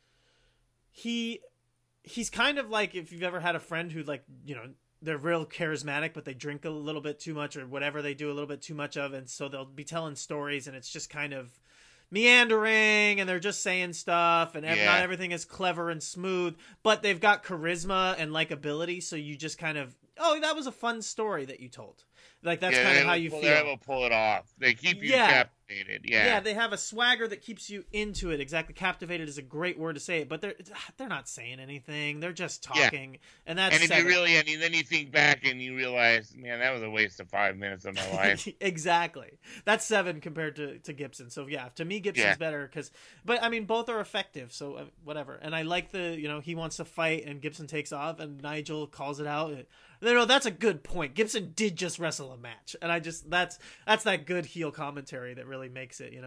S3: he's kind of like, if you've ever had a friend who, like, they're real charismatic, but they drink a little bit too much or whatever they do a little bit too much of. And so they'll be telling stories and it's just kind of meandering and they're just saying stuff and
S2: Yeah.
S3: not everything is clever and smooth, but they've got charisma and likability. So you just kind of, oh, that was a fun story that you told. Like, that's kind of how you feel.
S2: They're able to pull it off. They keep you captivated. Yeah.
S3: Yeah, they have a swagger that keeps you into it. Exactly. Captivated is a great word to say it, but they're not saying anything. They're just talking. And that's
S2: And if
S3: Seven.
S2: and then you think back and you realize, man, that was a waste of 5 minutes of my life.
S3: Exactly. That's Seven compared to Gibson. So yeah, to me Gibson's better but I mean both are effective. So whatever. And I like the he wants to fight and Gibson takes off and Nigel calls it out. That's a good point. Gibson did just wrestle a match, and that's that good heel commentary that really makes it.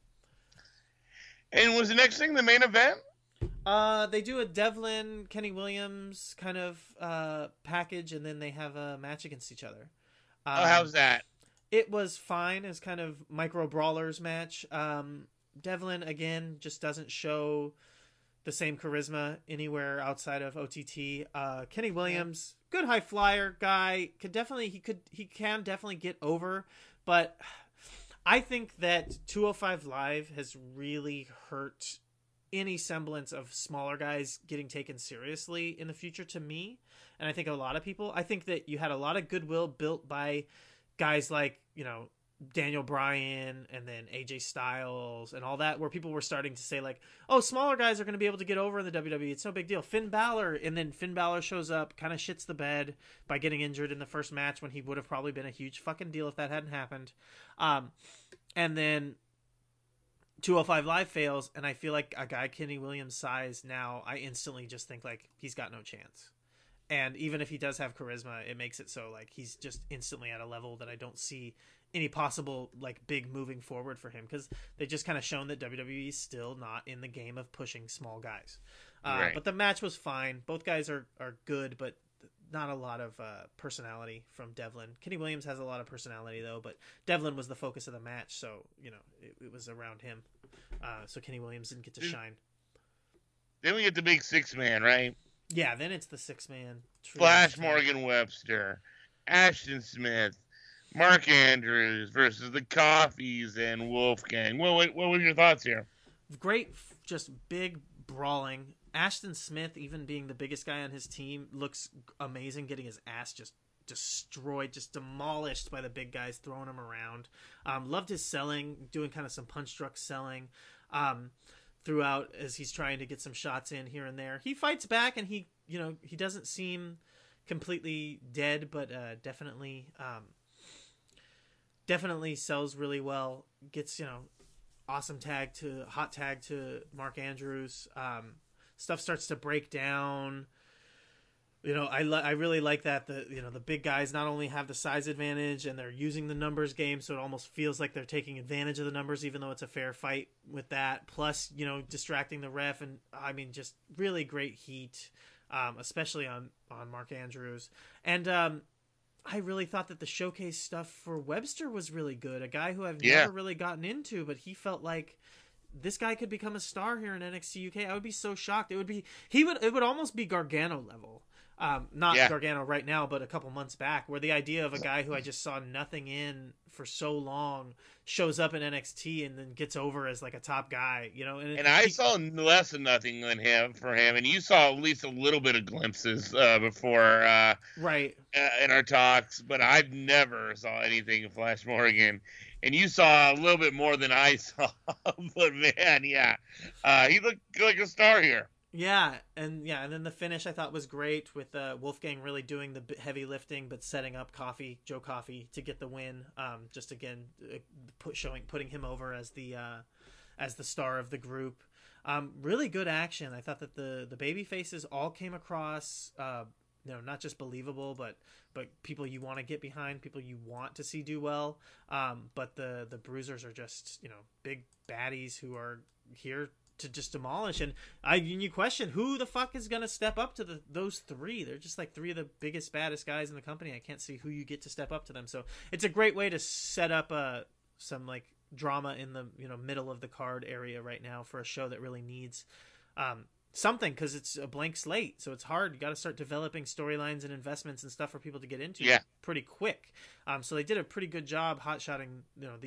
S2: And was the next thing the main event?
S3: They do a Devlin Kenny Williams kind of package, and then they have a match against each other.
S2: How's that?
S3: It was fine as kind of micro brawlers match. Devlin again just doesn't show the same charisma anywhere outside of OTT. Kenny Williams, good high flyer guy, he can definitely get over, but I think that 205 Live has really hurt any semblance of smaller guys getting taken seriously in the future to me. And I think a lot of people, I think that you had a lot of goodwill built by guys like, Daniel Bryan and then AJ Styles and all that, where people were starting to say like, oh, smaller guys are going to be able to get over in the WWE. It's no big deal. Finn Balor, and then Finn Balor shows up, kind of shits the bed by getting injured in the first match when he would have probably been a huge fucking deal if that hadn't happened. And then 205 Live fails, and I feel like a guy Kenny Williams' size now, I instantly just think like he's got no chance. And even if he does have charisma, it makes it so like he's just instantly at a level that I don't see any possible like big moving forward for him, because they just kind of shown that WWE is still not in the game of pushing small guys. Right. But the match was fine. Both guys are good, but not a lot of personality from Devlin. Kenny Williams has a lot of personality though, but Devlin was the focus of the match, so it was around him. So Kenny Williams didn't get to shine.
S2: Then we get the big 6-man, right?
S3: Yeah, then it's the 6-man.
S2: Flash Morgan Webster, Ashton Smith, Mark Andrews versus the Coffees and Wolfgang. What were your thoughts here?
S3: Great, just big brawling. Ashton Smith, even being the biggest guy on his team, looks amazing, getting his ass just destroyed, just demolished by the big guys, throwing him around. Loved his selling, doing kind of some punch-drunk selling throughout as he's trying to get some shots in here and there. He fights back, and he doesn't seem completely dead, but definitely sells really well. Gets awesome hot tag to Mark Andrews. Stuff starts to break down. I really like that the big guys not only have the size advantage and they're using the numbers game, so it almost feels like they're taking advantage of the numbers, even though it's a fair fight with that. Plus, distracting the ref, and I mean, just really great heat, especially on Mark Andrews. And I really thought that the showcase stuff for Webster was really good. A guy who I've never really gotten into, but he felt like this guy could become a star here in NXT UK. I would be so shocked. It would almost be Gargano level. Not Gargano right now, but a couple months back, where the idea of a guy who I just saw nothing in for so long shows up in NXT and then gets over as like a top guy, And
S2: I saw less than nothing than for him, and you saw at least a little bit of glimpses before,
S3: right,
S2: in our talks. But I never saw anything of Flash Morgan, and you saw a little bit more than I saw. But man, he looked like a star here.
S3: Yeah, and then the finish I thought was great, with Wolfgang really doing the heavy lifting, but setting up Joe Coffey to get the win. Just again, putting him over as the star of the group. Really good action. I thought that the baby faces all came across, not just believable, but people you want to get behind, people you want to see do well. But the bruisers are just big baddies who are here to just demolish. And you question who the fuck is gonna step up to those three. They're just like three of the biggest, baddest guys in the company. I can't see who you get to step up to them. So it's a great way to set up some like drama in the middle of the card area right now for a show that really needs something, because it's a blank slate, so it's hard. You got to start developing storylines and investments and stuff for people to get into pretty quick. So they did a pretty good job hot-shotting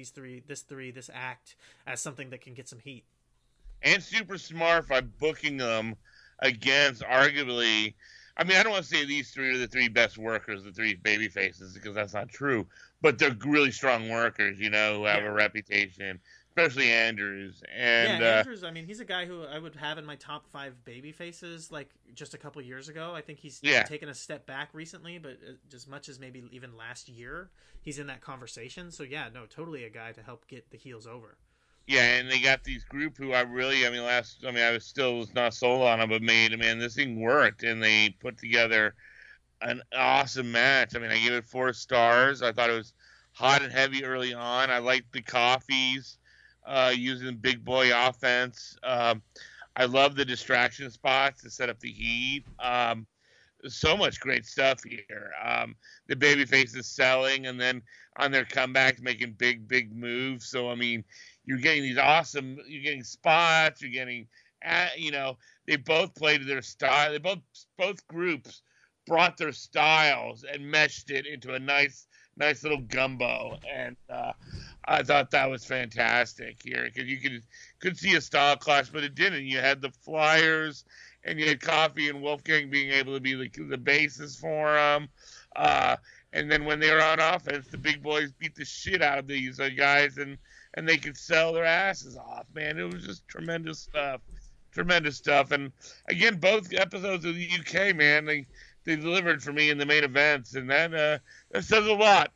S3: this act as something that can get some heat.
S2: And super smart by booking them against arguably, I mean, I don't want to say these three are the three best workers, the three baby faces, because that's not true, but they're really strong workers, who have a reputation, especially Andrews. And
S3: Andrews, I mean, he's a guy who I would have in my top 5 baby faces, like just a couple years ago. I think he's taken a step back recently, but as much as maybe even last year, he's in that conversation. So totally a guy to help get the heels over.
S2: Yeah, and they got these group who I was not sold on them, but this thing worked, and they put together an awesome match. I mean, I gave it 4 stars. I thought it was hot and heavy early on. I liked the Coffees using big boy offense. I love the distraction spots to set up the heat. So much great stuff here. The baby faces selling, and then on their comebacks making big moves. So I mean, you're getting you're getting spots, you're getting, they both played their style. They both groups brought their styles and meshed it into a nice little gumbo. And I thought that was fantastic here, because you could see a style clash, but it didn't. You had the Flyers, and you had Coffey and Wolfgang being able to be the basis for them. And then when they were on offense, the big boys beat the shit out of these guys, and they could sell their asses off. Man, it was just tremendous stuff, tremendous stuff. And again, both episodes of the UK, man, they delivered for me in the main events, and that says a lot.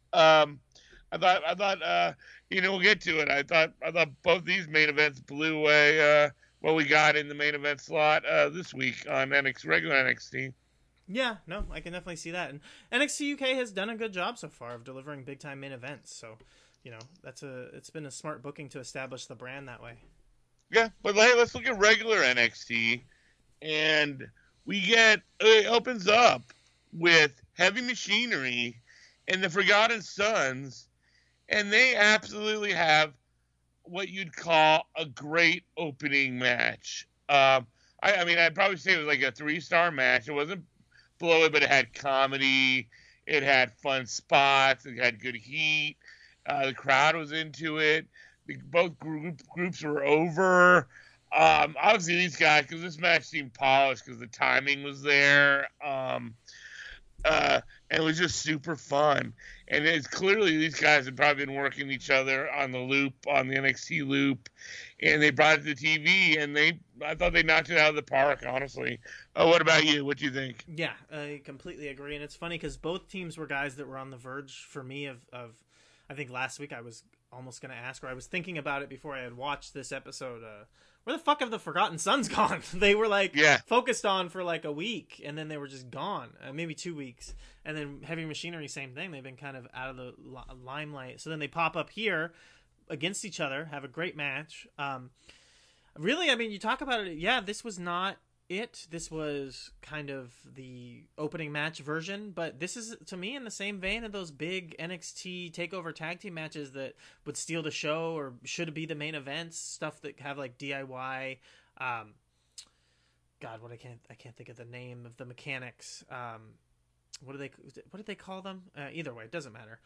S2: I thought, we'll get to it. I thought both these main events blew away what we got in the main event slot this week on regular NXT.
S3: Yeah, no, I can definitely see that. And NXT UK has done a good job so far of delivering big time main events. So, it's been a smart booking to establish the brand that way.
S2: Yeah, but hey, let's look at regular NXT, and it opens up with Heavy Machinery and the Forgotten Sons, and they absolutely have what you'd call a great opening match. I'd probably say it was like a 3-star match. It wasn't blowy, but it had comedy, it had fun spots, it had good heat. The crowd was into it. Both groups were over. Obviously, these guys, because this match seemed polished because the timing was there. And it was just super fun. And it's clearly these guys had probably been working each other on the NXT loop, and they brought it to TV, and I thought they knocked it out of the park, honestly. What about you? What do you think?
S3: Yeah, I completely agree. And it's funny because both teams were guys that were on the verge for me of I think last week I was almost going to ask, or I was thinking about it before I had watched this episode, where the fuck have the Forgotten Sons gone? They were focused on for like a week, and then they were just gone, maybe 2 weeks. And then Heavy Machinery, same thing. They've been kind of out of the limelight. So then they pop up here against each other, have a great match. Really, I mean, you talk about it. Yeah, this was not it. This was kind of the opening match version, but this is, to me, in the same vein of those big NXT takeover tag team matches that would steal the show or should be the main events, stuff that have like DIY. God, I can't think of the name of the mechanics. What do they call them? Either way, it doesn't matter.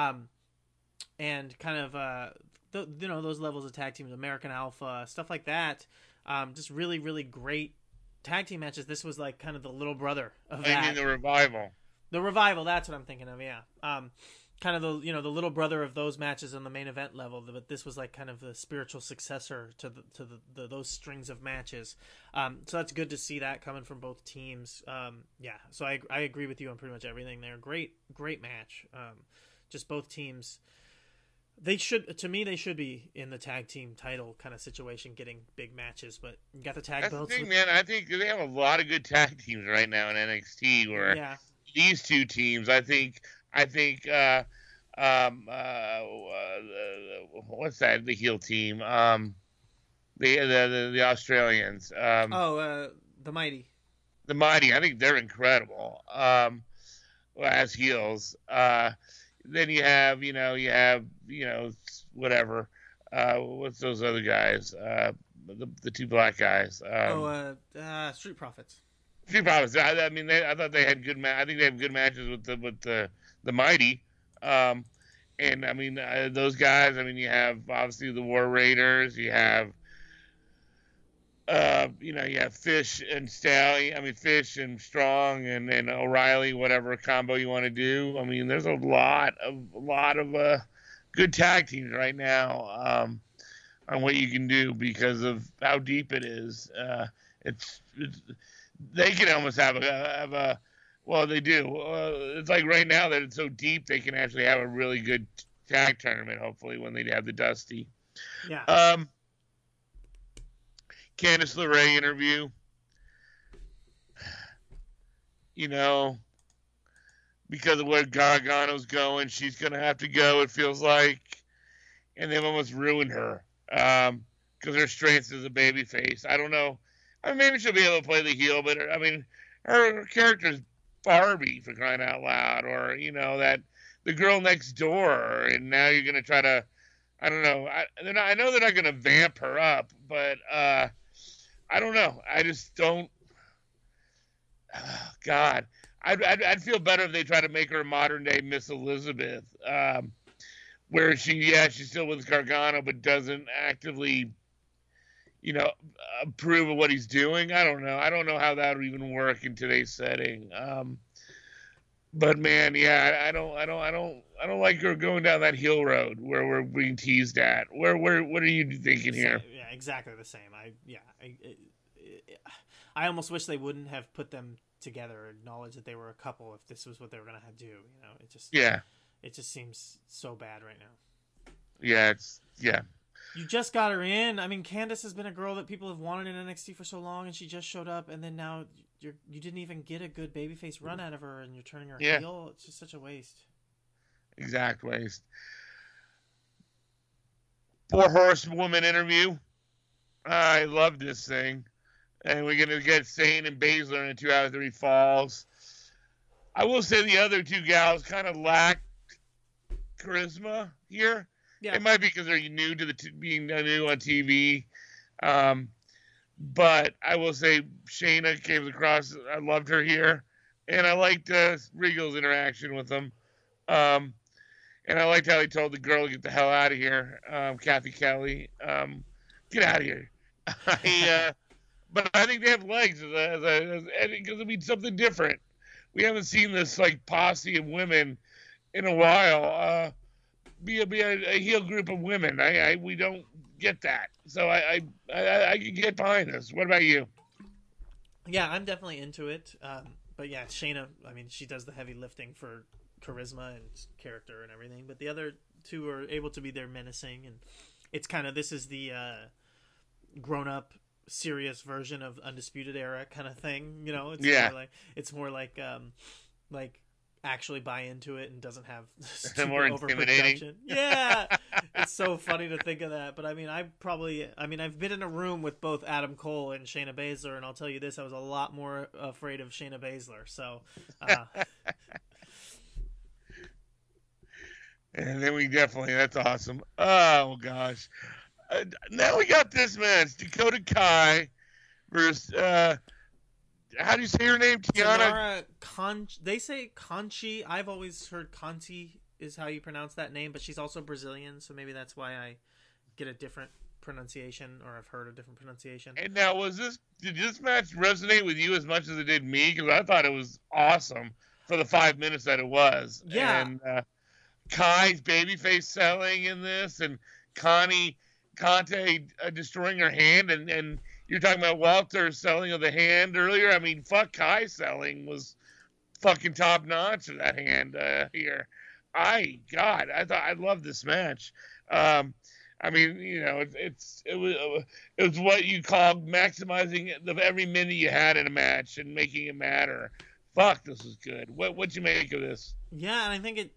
S3: And kind of those levels of tag teams, American Alpha, stuff like that. Just really, really great tag team matches. This was like kind of the little brother of that.
S2: I mean, the Revival.
S3: The Revival, that's what I'm thinking of. Yeah. Kind of the little brother of those matches on the main event level, but this was like kind of the spiritual successor to those strings of matches. So that's good to see that coming from both teams. So I agree with you on pretty much everything there. Great match. Just both teams. They should be in the tag team title kind of situation, getting big matches, but you got the tag belts.
S2: The thing, man. I think they have a lot of good tag teams right now in NXT. Where these two teams, I think, what's that? The heel team, the Australians.
S3: The Mighty.
S2: The Mighty. I think they're incredible. As heels. Then you have whatever. What's those other guys? The two black guys.
S3: Street Profits.
S2: Street Profits. I thought they had good. I think they have good matches with the Mighty. And I mean those guys. I mean, you have obviously the War Raiders. You have. You have Fish and Stallion. I mean, Fish and Strong and O'Reilly, whatever combo you want to do. I mean, there's a lot of good tag teams right now on what you can do because of how deep it is. They can almost have a well, they do. It's like right now that it's so deep, they can actually have a really good tag tournament. Hopefully, when they have the Dusty.
S3: Yeah.
S2: Candice LeRae interview. Because of where Gargano's going, she's going to have to go, it feels like. And they've almost ruined her. Because her strength is a babyface. I don't know. I mean, maybe she'll be able to play the heel, but I mean, her character's Barbie, for crying out loud. Or, that the girl next door. And now you're going to try to, I don't know. I know they're not going to vamp her up, but, I don't know. I just don't. Oh, God, I'd feel better if they try to make her a modern day Miss Elizabeth, where she's still with Gargano, but doesn't actively, approve of what he's doing. I don't know. I don't know how that would even work in today's setting. But man, yeah, I don't like her going down that heel road where we're being teased at. What are you thinking here?
S3: Yeah, exactly the same. I almost wish they wouldn't have put them together, or acknowledged that they were a couple if this was what they were gonna do. You know,
S2: Yeah,
S3: it just seems so bad right now.
S2: yeah.
S3: You just got her in. I mean, Candice has been a girl that people have wanted in NXT for so long, and she just showed up, and then now you didn't even get a good babyface run out of her, and you're turning her heel. It's just such a waste.
S2: Exact waste. 4 Horsewoman interview. I love this thing. And we're going to get Sane and Baszler in a 2 out of 3 falls. I will say the other two gals kind of lack charisma here. Yeah. It might be because they're new to being new on TV. But I will say Shayna came across. I loved her here. And I liked Regal's interaction with them. And I liked how he told the girl to get the hell out of here, Kathy Kelly. Get out of here. But I think they have legs because it means something different. We haven't seen this like posse of women in a while. Be a heel group of women. We don't get that. So I can get behind this. What about you?
S3: Yeah, I'm definitely into it. But yeah, Shayna, I mean, she does the heavy lifting for charisma and character and everything. But the other two are able to be there menacing. And it's kind of, this is the grown-up, serious version of Undisputed Era kind of thing. You know, it's more like actually buy into it and doesn't have
S2: more intimidating.
S3: Yeah, it's so funny to think of that. But I mean, I've been in a room with both Adam Cole and Shayna Baszler, and I'll tell you this: I was a lot more afraid of Shayna Baszler. So,
S2: and then that's awesome. Oh gosh, now we got this match: Dakota Kai versus. How do you say her name?
S3: Tiana They say Conchi. I've always heard Conti is how you pronounce that name, but she's also Brazilian, so maybe that's why I get a different pronunciation, or I've heard a different pronunciation.
S2: And now, did this match resonate with you as much as it did me? Because I thought it was awesome for the 5 minutes that it was.
S3: Yeah.
S2: And Kai's babyface selling in this, and Conte destroying her hand, and you're talking about Walter's selling of the hand earlier. I mean, fuck, Kai's selling was fucking top notch of that hand here. I love this match. I mean, you know, it was what you call maximizing every minute you had in a match and making it matter. Fuck, this is good. What'd you make of this?
S3: Yeah, and I think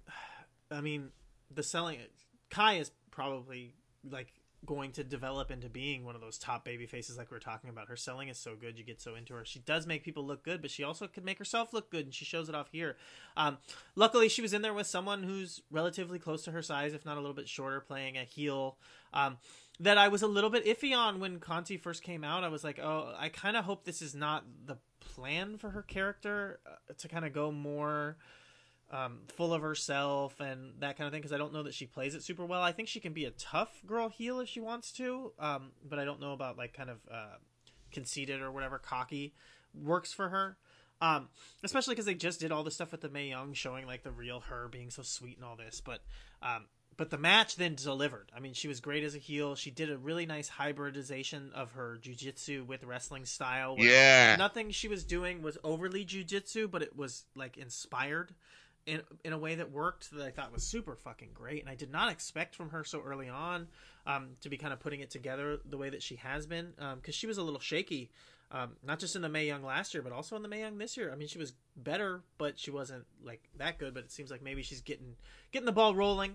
S3: the selling, Kai is probably like going to develop into being one of those top baby faces like we were talking about. Her selling is so good, you get so into her. She does make people look good, but she also could make herself look good, and she shows it off here. Luckily, she was in there with someone who's relatively close to her size, if not a little bit shorter, playing a heel that I was a little bit iffy on when Conti first came out. I was like, oh, I kind of hope this is not the plan for her character to kind of go more full of herself and that kind of thing, because I don't know that she plays it super well. I think she can be a tough girl heel if she wants to, but I don't know about like kind of conceited or whatever, cocky works for her, especially because they just did all this stuff with the Mae Young, showing like the real her being so sweet and all this, but the match then delivered. I mean, she was great as a heel. She did a really nice hybridization of her jiu-jitsu with wrestling style.
S2: Yeah,
S3: nothing she was doing was overly jiu-jitsu, but it was like inspired in a way that worked, that I thought was super fucking great. And I did not expect from her so early on to be kind of putting it together the way that she has been, because she was a little shaky, not just in the Mae Young last year, but also in the Mae Young this year. I mean, she was better, but she wasn't like that good, but it seems like maybe she's getting the ball rolling.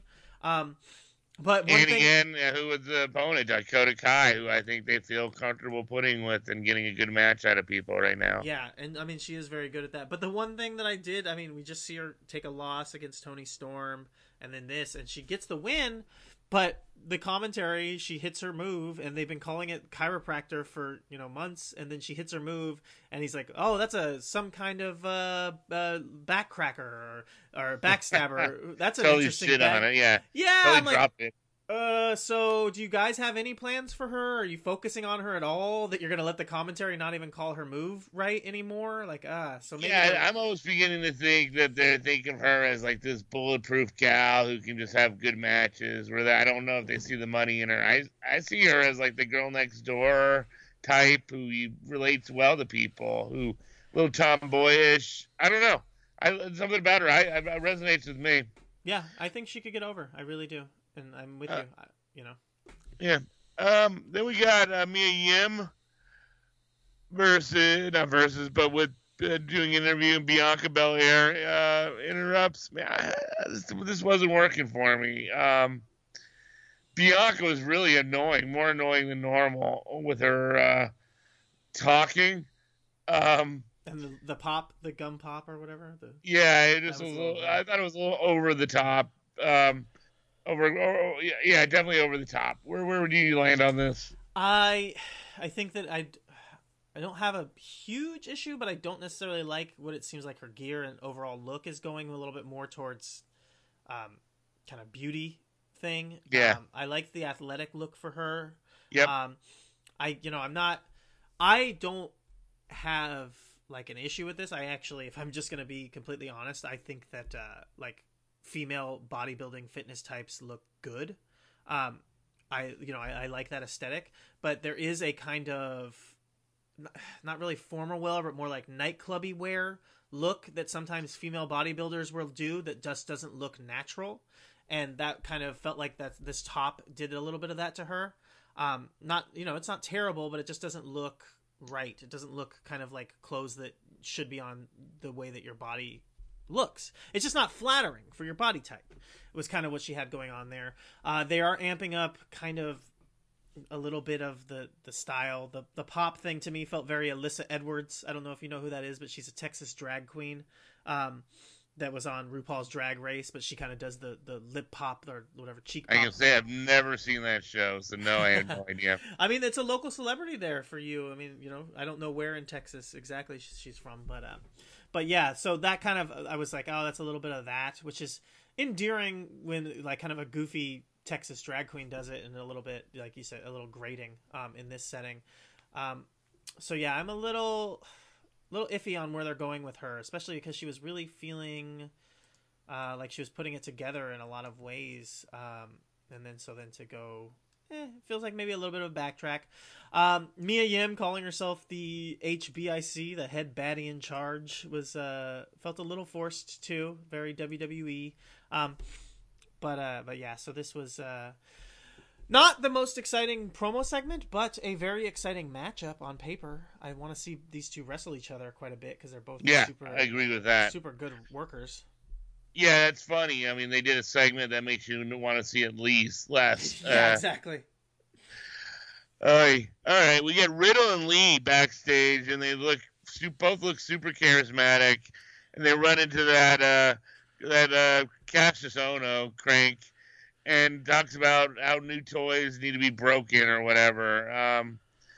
S3: But
S2: again, who was the opponent? Dakota Kai, who I think they feel comfortable putting with and getting a good match out of people right now.
S3: Yeah, and I mean, she is very good at that. But the one thing that I did, I mean, we just see her take a loss against Toni Storm, and then this, and she gets the win. But the commentary, she hits her move, and they've been calling it chiropractor for months, and then she hits her move, and he's like, "Oh, that's some kind of backcracker or backstabber." That's an
S2: totally
S3: interesting
S2: shit on it, yeah.
S3: Yeah,
S2: totally dropped it.
S3: So do you guys have any plans for her? Are you focusing on her at all? That you're gonna let the commentary not even call her move right anymore? Like, so maybe.
S2: Yeah, I'm almost beginning to think that they're thinking of her as like this bulletproof gal who can just have good matches. Where I don't know if they see the money in her. I see her as like the girl next door type who relates well to people, who a little tomboyish. I don't know. Something about her. I resonates with me.
S3: Yeah, I think she could get over. I really do, and I'm with you. You know.
S2: Yeah. Then we got Mia Yim but with doing an interview, and Bianca Belair interrupts. Man, this wasn't working for me. Bianca was really annoying, more annoying than normal with her talking.
S3: And the pop, the gum pop or whatever.
S2: Yeah, it just was I thought it was a little over the top. Yeah, definitely over the top. Where do you land on this?
S3: I think that I don't have a huge issue, but I don't necessarily like what it seems like her gear and overall look is going a little bit more towards kind of beauty thing.
S2: Yeah.
S3: I like the athletic look for her.
S2: Yep.
S3: I don't have like an issue with this. I actually, if I'm just going to be completely honest, I think that like female bodybuilding fitness types look good. I like that aesthetic, but there is a kind of not really formal wear, but more like nightclubby wear look that sometimes female bodybuilders will do that just doesn't look natural. And that kind of felt like that this top did a little bit of that to her. It's not terrible, but it just doesn't look right. It doesn't look kind of like clothes that should be on the way that your body looks. It's just not flattering for your body type. It was kind of what she had going on there. They are amping up kind of a little bit of the style. The pop thing to me felt very Alyssa Edwards. I don't know if you know who that is, but she's a Texas drag queen that was on RuPaul's Drag Race, but she kind of does the lip pop or whatever, cheek pop.
S2: I can say I've never seen that show, so no, I have no idea.
S3: I mean, it's a local celebrity there for you. I mean, I don't know where in Texas exactly she's from, but yeah, so that kind of, I was like, oh, that's a little bit of that, which is endearing when like kind of a goofy Texas drag queen does it, and a little bit, like you said, a little grating in this setting. So yeah, I'm a little iffy on where they're going with her, especially because she was really feeling like she was putting it together in a lot of ways, and then to go, it feels like maybe a little bit of a backtrack. Mia Yim calling herself the HBIC, the head baddie in charge, was felt a little forced too, very WWE. But yeah, so this was not the most exciting promo segment, but a very exciting matchup on paper. I want to see these two wrestle each other quite a bit because they're both
S2: I agree with that.
S3: Super good workers.
S2: Yeah, that's funny. I mean, they did a segment that makes you want to see at least less.
S3: Yeah, exactly.
S2: All right. We get Riddle and Lee backstage, and they both look super charismatic, and they run into that Cassius Ohno crank, and talks about how new toys need to be broken or whatever.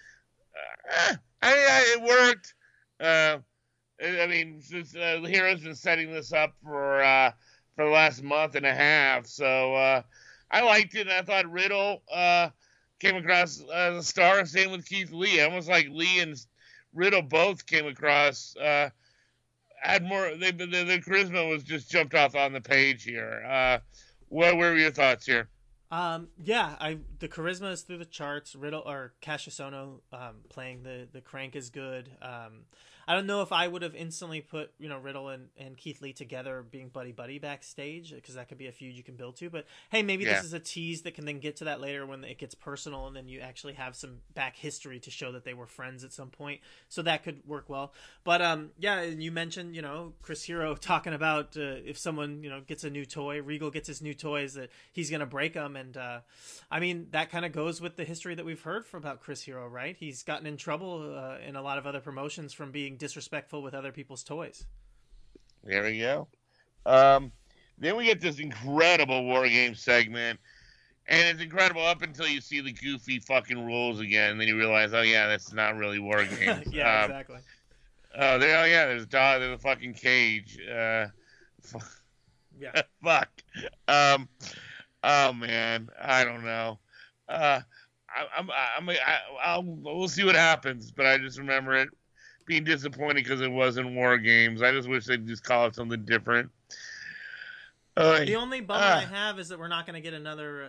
S2: It worked. I mean, since Hero's been setting this up for the last month and a half, so I liked it. And I thought Riddle came across as a star. Same with Keith Lee. Almost like Lee and Riddle both came across. Had more. The charisma was just jumped off on the page here. What were your thoughts here?
S3: The charisma is through the charts. Riddle or Cassius Ohno playing the crank is good. I don't know if I would have instantly put Riddle and Keith Lee together being buddy backstage, because that could be a feud you can build to. But hey, maybe this is a tease that can then get to that later when it gets personal, and then you actually have some back history to show that they were friends at some point. So that could work well. But you mentioned Chris Hero talking about if someone gets a new toy, Regal gets his new toys, that he's gonna break them, and I mean that kind of goes with the history that we've heard about Chris Hero, right? He's gotten in trouble in a lot of other promotions from being disrespectful with other people's toys.
S2: There we go. Then we get this incredible War Games segment, and it's incredible up until you see the goofy fucking rules again, and then you realize, oh yeah, that's not really War Games.
S3: Yeah, exactly.
S2: There's a fucking cage.
S3: Yeah.
S2: Fuck. Oh man, I don't know. Uh, we'll see what happens, but I just remember it being disappointing because it wasn't War Games. I just wish they'd just call it something different.
S3: The
S2: Oy.
S3: only bummer I have is that we're not going to get another,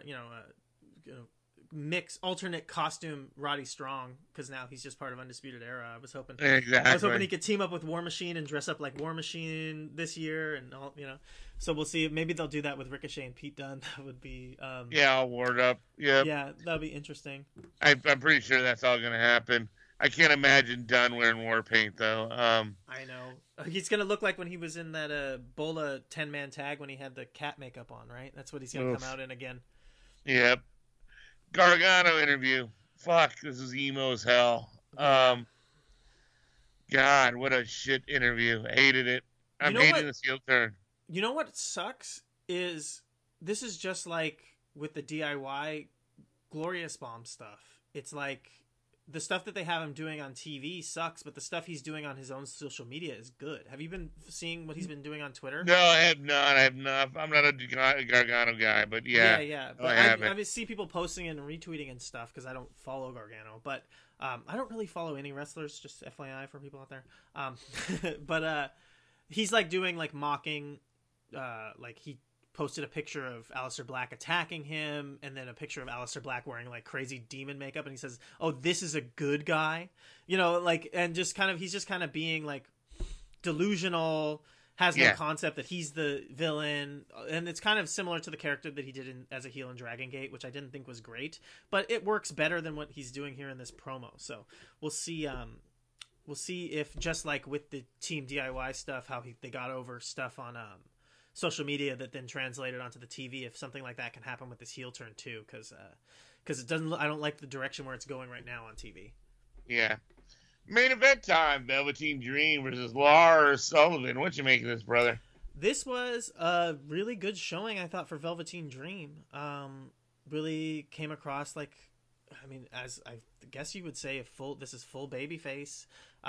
S3: mix alternate costume Roddy Strong, because now he's just part of Undisputed Era. I was hoping he could team up with War Machine and dress up like War Machine this year, and all, So we'll see. Maybe they'll do that with Ricochet and Pete Dunne. That would be
S2: all ward up. Yep.
S3: Yeah, that'll be interesting.
S2: I'm pretty sure that's all going to happen. I can't imagine Dunn wearing war paint though.
S3: I know he's going to look like when he was in that Bola 10-man tag when he had the cat makeup on, right? That's what he's going to come out in again.
S2: Yep. Gargano interview. Fuck, this is emo as hell. God, what a shit interview. Hated it. I'm hating this heel turn.
S3: You know what sucks is this is just like with the DIY Glorious Bomb stuff. It's like the stuff that they have him doing on TV sucks, but the stuff he's doing on his own social media is good. Have you been seeing what he's been doing on Twitter?
S2: No, I have not. I'm not a Gargano guy, but yeah.
S3: Yeah. But I see people posting and retweeting and stuff because I don't follow Gargano, but I don't really follow any wrestlers, just FYI for people out there. But he's like doing like mocking, like he posted a picture of Aleister Black attacking him, and then a picture of Aleister Black wearing like crazy demon makeup, and he says, "Oh, this is a good guy," and just kind of he's just kind of being like delusional, has no concept that he's the villain, and it's kind of similar to the character that he did as a heel in Dragon Gate, which I didn't think was great, but it works better than what he's doing here in this promo. So we'll see. We'll see if just like with the Team DIY stuff, how they got over stuff on social media that then translated onto the TV, if something like that can happen with this heel turn too, because it doesn't. I don't like the direction where it's going right now on TV.
S2: Yeah. Main event time: Velveteen Dream versus Lars Sullivan. What you make of this, brother?
S3: This was a really good showing, I thought, for Velveteen Dream. Really came across like, I mean, as I guess you would say, this is full babyface.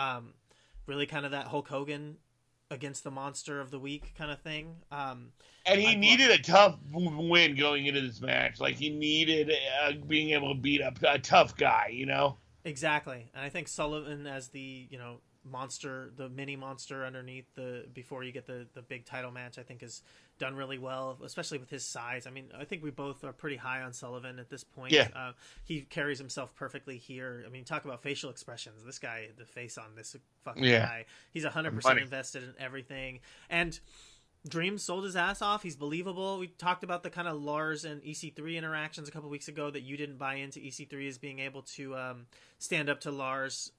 S3: Really kind of that Hulk Hogan against the monster of the week kind of thing.
S2: And he needed a tough win going into this match. Like he needed being able to beat up a tough guy,
S3: Exactly. And I think Sullivan as the, monster, the mini monster underneath before you get the big title match, I think is done really well, especially with his size. I mean, I think we both are pretty high on Sullivan at this point.
S2: Yeah.
S3: He carries himself perfectly here. I mean, talk about facial expressions. This guy, the face on this fucking guy, he's 100% invested in everything. And Dream sold his ass off. He's believable. We talked about the kind of Lars and EC3 interactions a couple weeks ago that you didn't buy into EC3 as being able to stand up to Lars.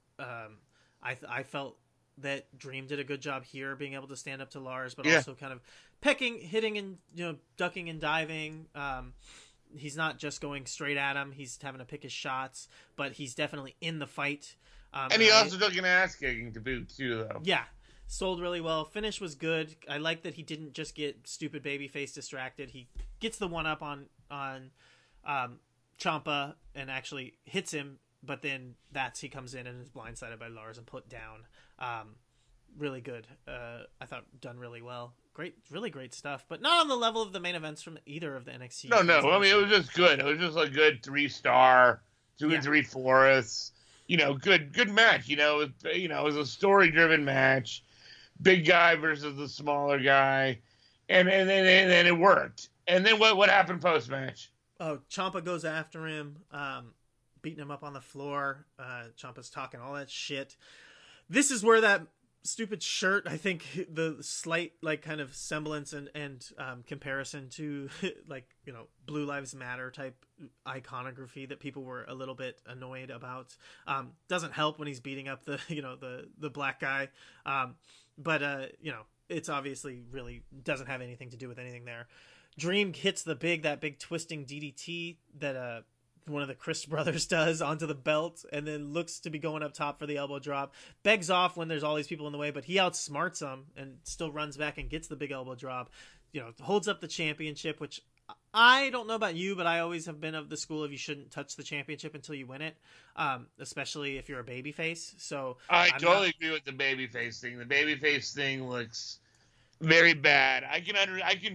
S3: I felt that Dream did a good job here being able to stand up to Lars, but also kind of hitting and ducking and diving. He's not just going straight at him. He's having to pick his shots, but he's definitely in the fight.
S2: And he also took an ass kicking to boot too, though.
S3: Yeah. Sold really well. Finish was good. I like that he didn't just get stupid babyface distracted. He gets the one up on Ciampa and actually hits him, but then he comes in and is blindsided by Lars and put down. Really good. I thought done really well. Great, really great stuff, but not on the level of the main events from either of the NXT.
S2: No. I mean, it was just good. It was just a good 3-star, 2 3/4. Good match. It was a story-driven match. Big guy versus the smaller guy, and then it worked. And then what happened post match?
S3: Oh, Ciampa goes after him, beating him up on the floor. Ciampa's talking all that shit. This is where that stupid shirt, I think the slight kind of semblance and comparison to Blue Lives Matter type iconography that people were a little bit annoyed about doesn't help when he's beating up the the black guy. But it's obviously really doesn't have anything to do with anything there. Dream hits that big twisting DDT that one of the Chris brothers does onto the belt, and then looks to be going up top for the elbow drop. Begs off when there's all these people in the way, but he outsmarts them and still runs back and gets the big elbow drop. Holds up the championship, which I don't know about you, but I always have been of the school of you shouldn't touch the championship until you win it, especially if you're a babyface. So
S2: I totally agree with the babyface thing. The babyface thing looks very bad.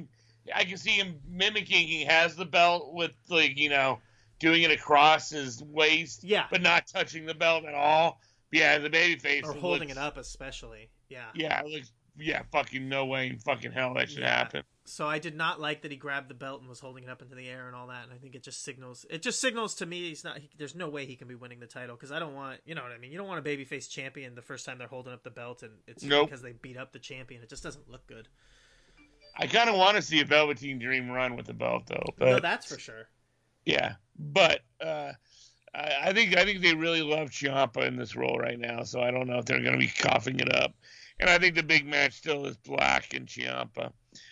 S2: I can see him mimicking. He has the belt with, like, doing it across his waist, but not touching the belt at all. Yeah, the babyface.
S3: Or holding it up, especially. Yeah.
S2: Yeah, it looks, fucking no way in fucking hell that should happen.
S3: So I did not like that he grabbed the belt and was holding it up into the air and all that. And I think it just signals to me there's no way he can be winning the title, because I don't want, you know what I mean? You don't want a babyface champion the first time they're holding up the belt and it's because they beat up the champion. It just doesn't look good.
S2: I kind of want to see a Velveteen Dream run with the belt, though. But,
S3: no, that's for sure.
S2: Yeah, but I think they really love Ciampa in this role right now, so I don't know if they're going to be coughing it up. And I think the big match still is Black and Ciampa.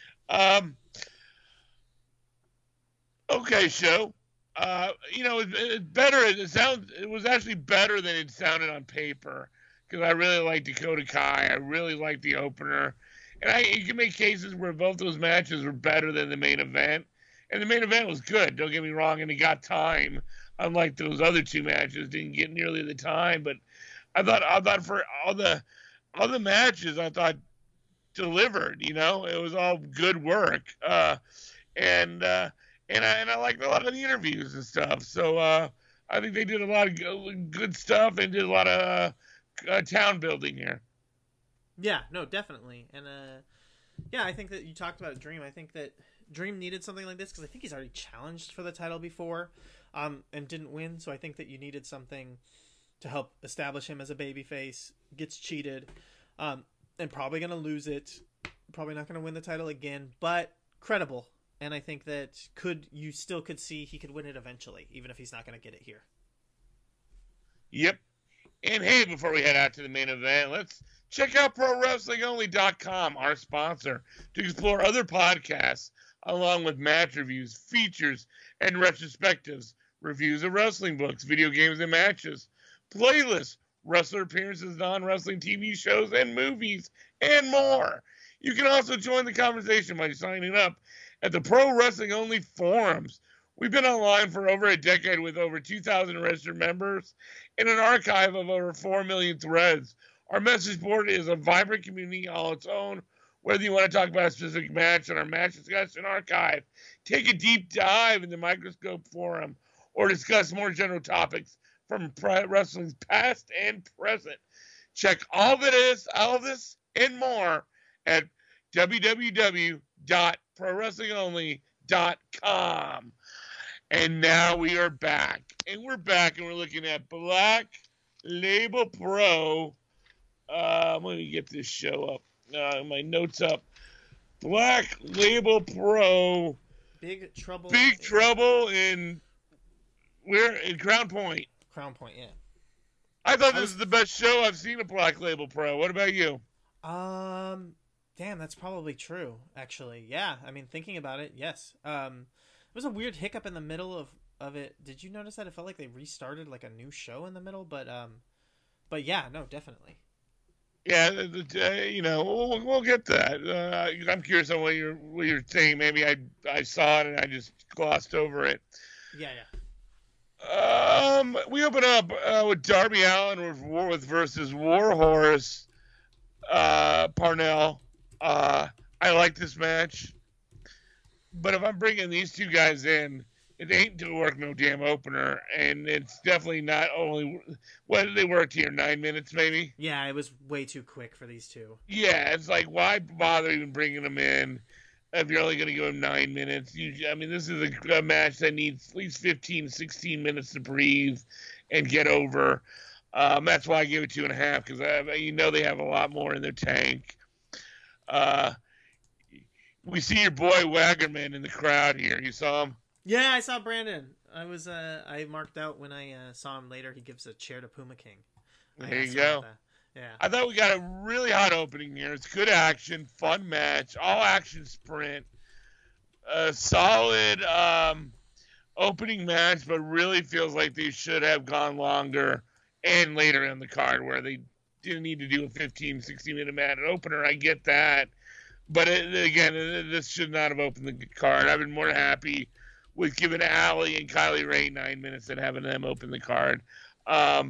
S2: Okay, show. It's better. It was actually better than it sounded on paper, because I really like Dakota Kai. I really like the opener, and you can make cases where both those matches were better than the main event. And the main event was good, don't get me wrong, and it got time. Unlike those other two matches, didn't get nearly the time. But I thought for all the matches, I thought delivered. It was all good work. And I liked a lot of the interviews and stuff. So I think they did a lot of good stuff and did a lot of town building here.
S3: Yeah, no, definitely. And I think that you talked about Dream. I think that Dream needed something like this, because I think he's already challenged for the title before and didn't win. So I think that you needed something to help establish him as a babyface. Gets cheated and probably going to lose it. Probably not going to win the title again, but credible. And I think that you still could see he could win it eventually, even if he's not going to get it here.
S2: Yep. And hey, before we head out to the main event, let's check out ProWrestlingOnly.com, our sponsor, to explore other podcasts, along with match reviews, features, and retrospectives, reviews of wrestling books, video games and matches, playlists, wrestler appearances, non-wrestling TV shows and movies, and more. You can also join the conversation by signing up at the Pro Wrestling Only forums. We've been online for over a decade with over 2,000 registered members and an archive of over 4 million threads. Our message board is a vibrant community all its own. Whether you want to talk about a specific match on our match discussion archive, take a deep dive in the Microscope forum, or discuss more general topics from wrestling's past and present. Check all this and more at www.prowrestlingonly.com. And now we are back. And we're looking at Black Label Pro. Let me get this show up. My notes up. Black Label Pro.
S3: Big Trouble
S2: in Crown Point.
S3: Crown Point, yeah.
S2: I thought this is the best show I've seen of Black Label Pro. What about you?
S3: Damn, that's probably true, actually. Yeah, I mean, thinking about it, yes. It was a weird hiccup in the middle of it. Did you notice that? It felt like they restarted like a new show in the middle, but yeah, no, definitely.
S2: Yeah, we'll get that. I'm curious on what you're saying. Maybe I saw it and I just glossed over it.
S3: Yeah.
S2: We open up with Darby Allin versus Warhorse Parnell. I like this match, but if I'm bringing these two guys in, it ain't to work no damn opener, and it's definitely not only what did they work here, 9 minutes maybe?
S3: Yeah, it was way too quick for these two.
S2: Yeah, it's like, why bother even bringing them in if you're only going to give them 9 minutes? This is a match that needs at least 15, 16 minutes to breathe and get over. That's why I give it 2.5, because they have a lot more in their tank. We see your boy Waggerman in the crowd here. You saw him?
S3: Yeah, I saw Brandon. I marked out when I saw him later. He gives a chair to Puma King.
S2: There you go.
S3: Yeah.
S2: I thought we got a really hot opening here. It's good action, fun match, all action sprint. A solid opening match, but really feels like they should have gone longer and later in the card, where they didn't need to do a 15, 16-minute match opener. I get that. But this should not have opened the card. I've been more happy with giving Allie and Kylie Ray 9 minutes than having them open the card. Or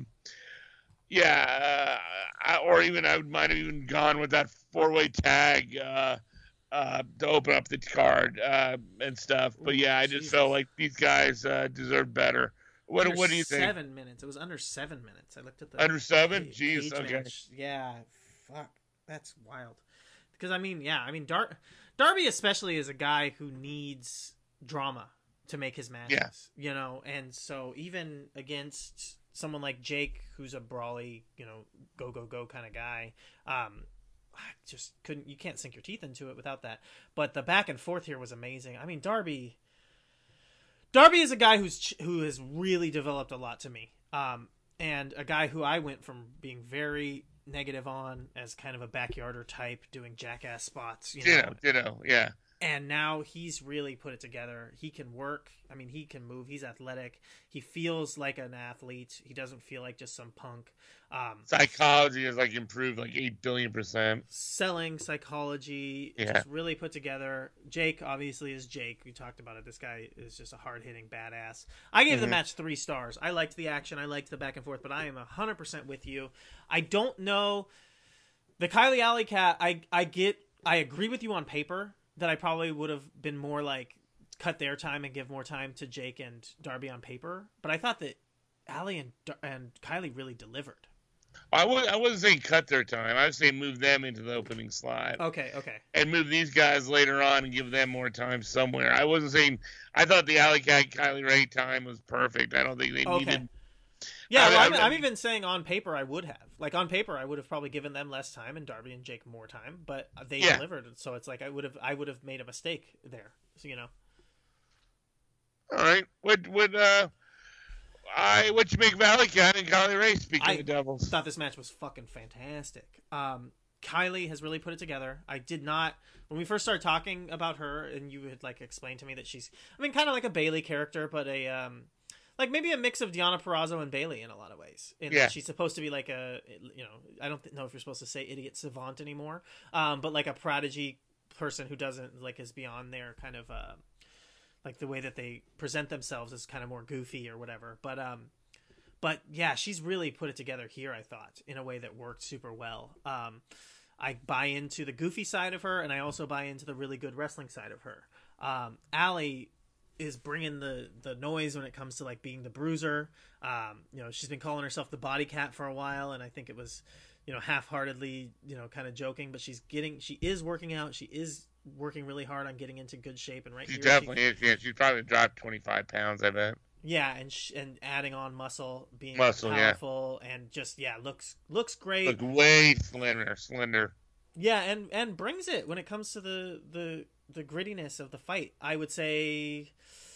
S2: even I might have even gone with that 4-way tag to open up the card and stuff. But yeah, I just felt like these guys deserve better. What do you think?
S3: 7 minutes. It was under 7 minutes. I looked at the
S2: under 7. Jeez, okay.
S3: Match. Yeah, fuck, that's wild. Because I mean, Darby especially is a guy who needs drama to make his matches. You know, and so even against someone like Jake, who's a brawly, go kind of guy, I just couldn't. You can't sink your teeth into it without that. But the back and forth here was amazing. I mean, Darby is a guy who has really developed a lot to me, and a guy who I went from being very negative on as kind of a backyarder type, doing jackass spots.
S2: Ditto, yeah.
S3: And now he's really put it together. He can work. I mean, he can move. He's athletic. He feels like an athlete. He doesn't feel like just some punk.
S2: Psychology has improved 8 billion%.
S3: Selling psychology, just really put together. Jake obviously is Jake. We talked about it. This guy is just a hard hitting badass. I gave the match 3 stars. I liked the action. I liked the back and forth. But I am 100% with you. I don't know the Kylie Alley Cat. I agree with you on paper that I probably would have been more cut their time and give more time to Jake and Darby on paper. But I thought that Alley and Kylie really delivered.
S2: I wasn't saying cut their time. I was saying move them into the opening slot.
S3: Okay.
S2: And move these guys later on and give them more time somewhere. I wasn't saying. I thought the Alley Cat Kylie Ray time was perfect. I don't think they needed.
S3: Yeah, I'm even saying on paper I would have. On paper I would have probably given them less time and Darby and Jake more time, but they delivered. So it's I would have made a mistake there. So
S2: All right. What you make of Alley Cat and Kylie Ray? Speaking of Devils,
S3: I thought this match was fucking fantastic. Kylie has really put it together. I did not when we first started talking about her, and you had explained to me that she's, kind of like a Bayley character, but a maybe a mix of Deonna Purrazzo and Bayley in a lot of ways. That she's supposed to be I don't know if you're supposed to say idiot savant anymore, but a prodigy person who doesn't is beyond their kind of the way that they present themselves is kind of more goofy or whatever. But yeah, she's really put it together here, I thought, in a way that worked super well. I buy into the goofy side of her, and I also buy into the really good wrestling side of her. Allie is bringing the noise when it comes to being the bruiser. She's been calling herself the Body Cat for a while, and I think it was half-heartedly kind of joking, but she is working out. She is working really hard on getting into good shape, and
S2: she definitely is. Yeah, she's probably dropped 25 pounds, I bet.
S3: Yeah, and adding on muscle, being powerful, and just looks great.
S2: Look way slender.
S3: Yeah, and brings it when it comes to the grittiness of the fight. I would say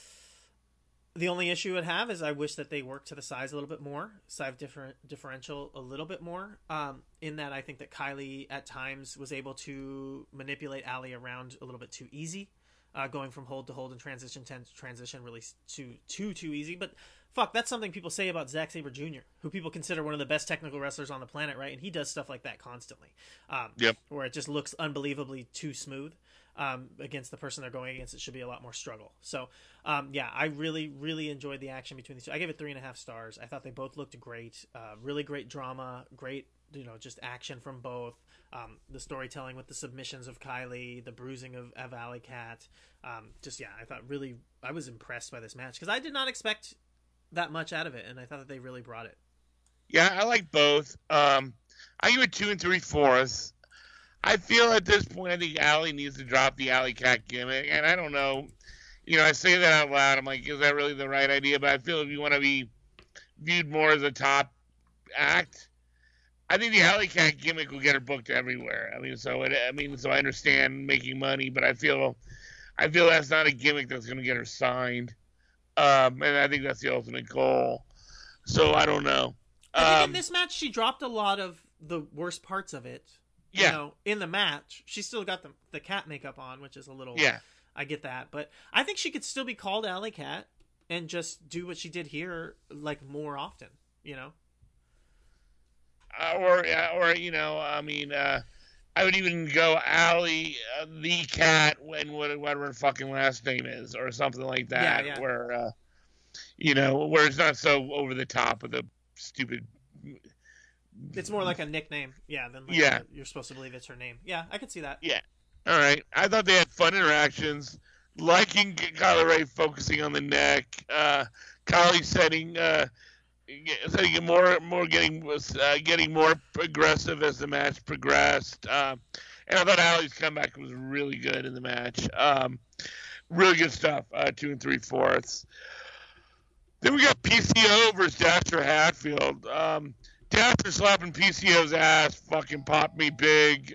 S3: the only issue I'd have is I wish that they worked to the size a little bit more, size differential a little bit more. In that I think that Kylie at times was able to manipulate Allie around a little bit too easy, going from hold to hold and transition to transition really too easy. But fuck, that's something people say about Zack Sabre Jr., who people consider one of the best technical wrestlers on the planet, right? And he does stuff like that constantly, where it just looks unbelievably too smooth. Against the person they're going against, it should be a lot more struggle. So, I really, really enjoyed the action between these two. I gave it 3.5 stars. I thought they both looked great. Really great drama, great, just action from both. The storytelling with the submissions of Kylie, the bruising of Alley Cat. I thought I was impressed by this match because I did not expect that much out of it, and I thought that they really brought it.
S2: Yeah, I like both. I give it 2 3/4. I feel at this point, I think Allie needs to drop the Alley Cat gimmick, and I don't know. I say that out loud. I'm like, is that really the right idea? But I feel if you want to be viewed more as a top act, I think the Alley Cat gimmick will get her booked everywhere. So I understand making money, but I feel that's not a gimmick that's going to get her signed, and I think that's the ultimate goal. So I don't know.
S3: I think in this match, she dropped a lot of the worst parts of it. In the match, she still got the cat makeup on, which is a little.
S2: Yeah.
S3: I get that, but I think she could still be called Alley Cat and just do what she did here, more often.
S2: I would even go Alley the Cat when whatever her fucking last name is, or something like that.
S3: Yeah.
S2: Where where it's not so over the top of the stupid.
S3: It's more like a nickname, than you're supposed to believe it's her name. Yeah, I could see that.
S2: Yeah. All right. I thought they had fun interactions. Liking Kylie Ray focusing on the neck. Kylie setting getting more aggressive as the match progressed. And I thought Allie's comeback was really good in the match. Really good stuff. 2 3/4. Then we got PCO versus Dasher Hatfield. Dasher slapping PCO's ass fucking popped me big.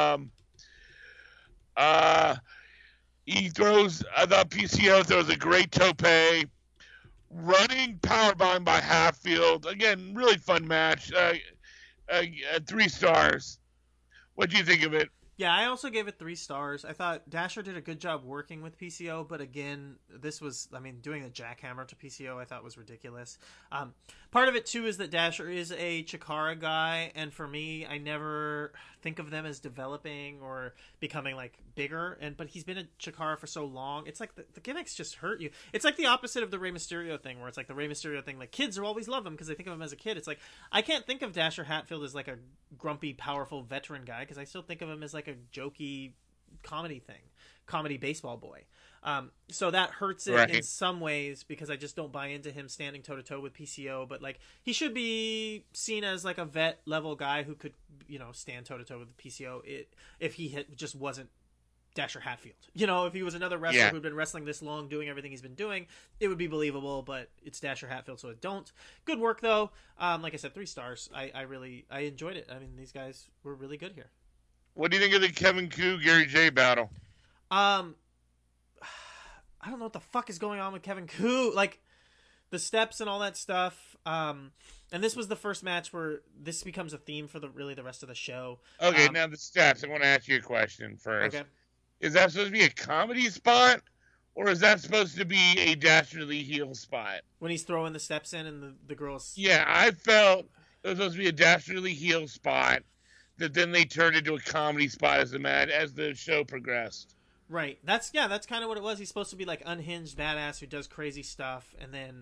S2: I thought PCO throws a great tope. Running powerbomb by Hatfield. Again, really fun match. 3 stars. What do you think of it?
S3: Yeah, I also gave it 3 stars. I thought Dasher did a good job working with PCO, but again, doing the jackhammer to PCO I thought was ridiculous. Part of it, too, is that Dasher is a Chikara guy, and for me, I never think of them as developing or becoming, like, bigger, but he's been a Chikara for so long. It's like the gimmicks just hurt you. It's like the opposite of the Rey Mysterio thing, where it's like the Rey Mysterio thing, like, kids will always love him because they think of him as a kid. It's like, I can't think of Dasher Hatfield as, like, a grumpy, powerful veteran guy, because I still think of him as, like, a jokey comedy baseball boy. So that hurts it in some ways, because I just don't buy into him standing toe to toe with PCO. But like, he should be seen as like a vet level guy who could, stand toe to toe with PCO if he just wasn't Dasher Hatfield. If he was another wrestler who'd been wrestling this long, doing everything he's been doing, it would be believable. But it's Dasher Hatfield, so it don't. Good work though. Like I said, 3 stars. I enjoyed it. I mean, these guys were really good here.
S2: What do you think of the Kevin Koo Gary J battle?
S3: I don't know what the fuck is going on with Kevin Koo. Like, the steps and all that stuff. And this was the first match where this becomes a theme for the rest of the show.
S2: Okay, now the steps. I want to ask you a question first.
S3: Okay.
S2: Is that supposed to be a comedy spot, or is that supposed to be a dastardly heel spot?
S3: When he's throwing the steps in and the girls...
S2: Yeah, I felt it was supposed to be a dastardly heel spot that then they turned into a comedy spot as the show progressed.
S3: Right. That's kind of what it was. He's supposed to be like unhinged badass who does crazy stuff, and then,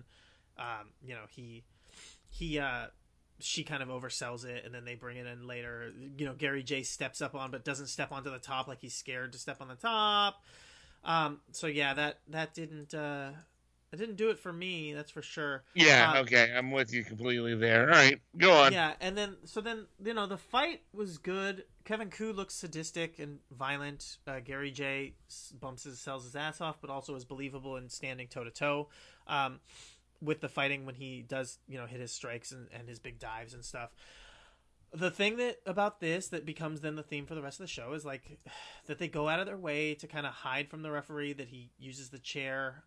S3: she kind of oversells it, and then they bring it in later. Gary J steps up on, but doesn't step onto the top, like he's scared to step on the top. So yeah, that didn't do it for me. That's for sure.
S2: Yeah. Okay, I'm with you completely there. All right, go on.
S3: Yeah, and then the fight was good. Kevin Koo looks sadistic and violent. Gary J sells his ass off, but also is believable in standing toe to toe with the fighting when he does, hit his strikes and his big dives and stuff. The thing about this that becomes then the theme for the rest of the show is like that they go out of their way to kind of hide from the referee that he uses the chair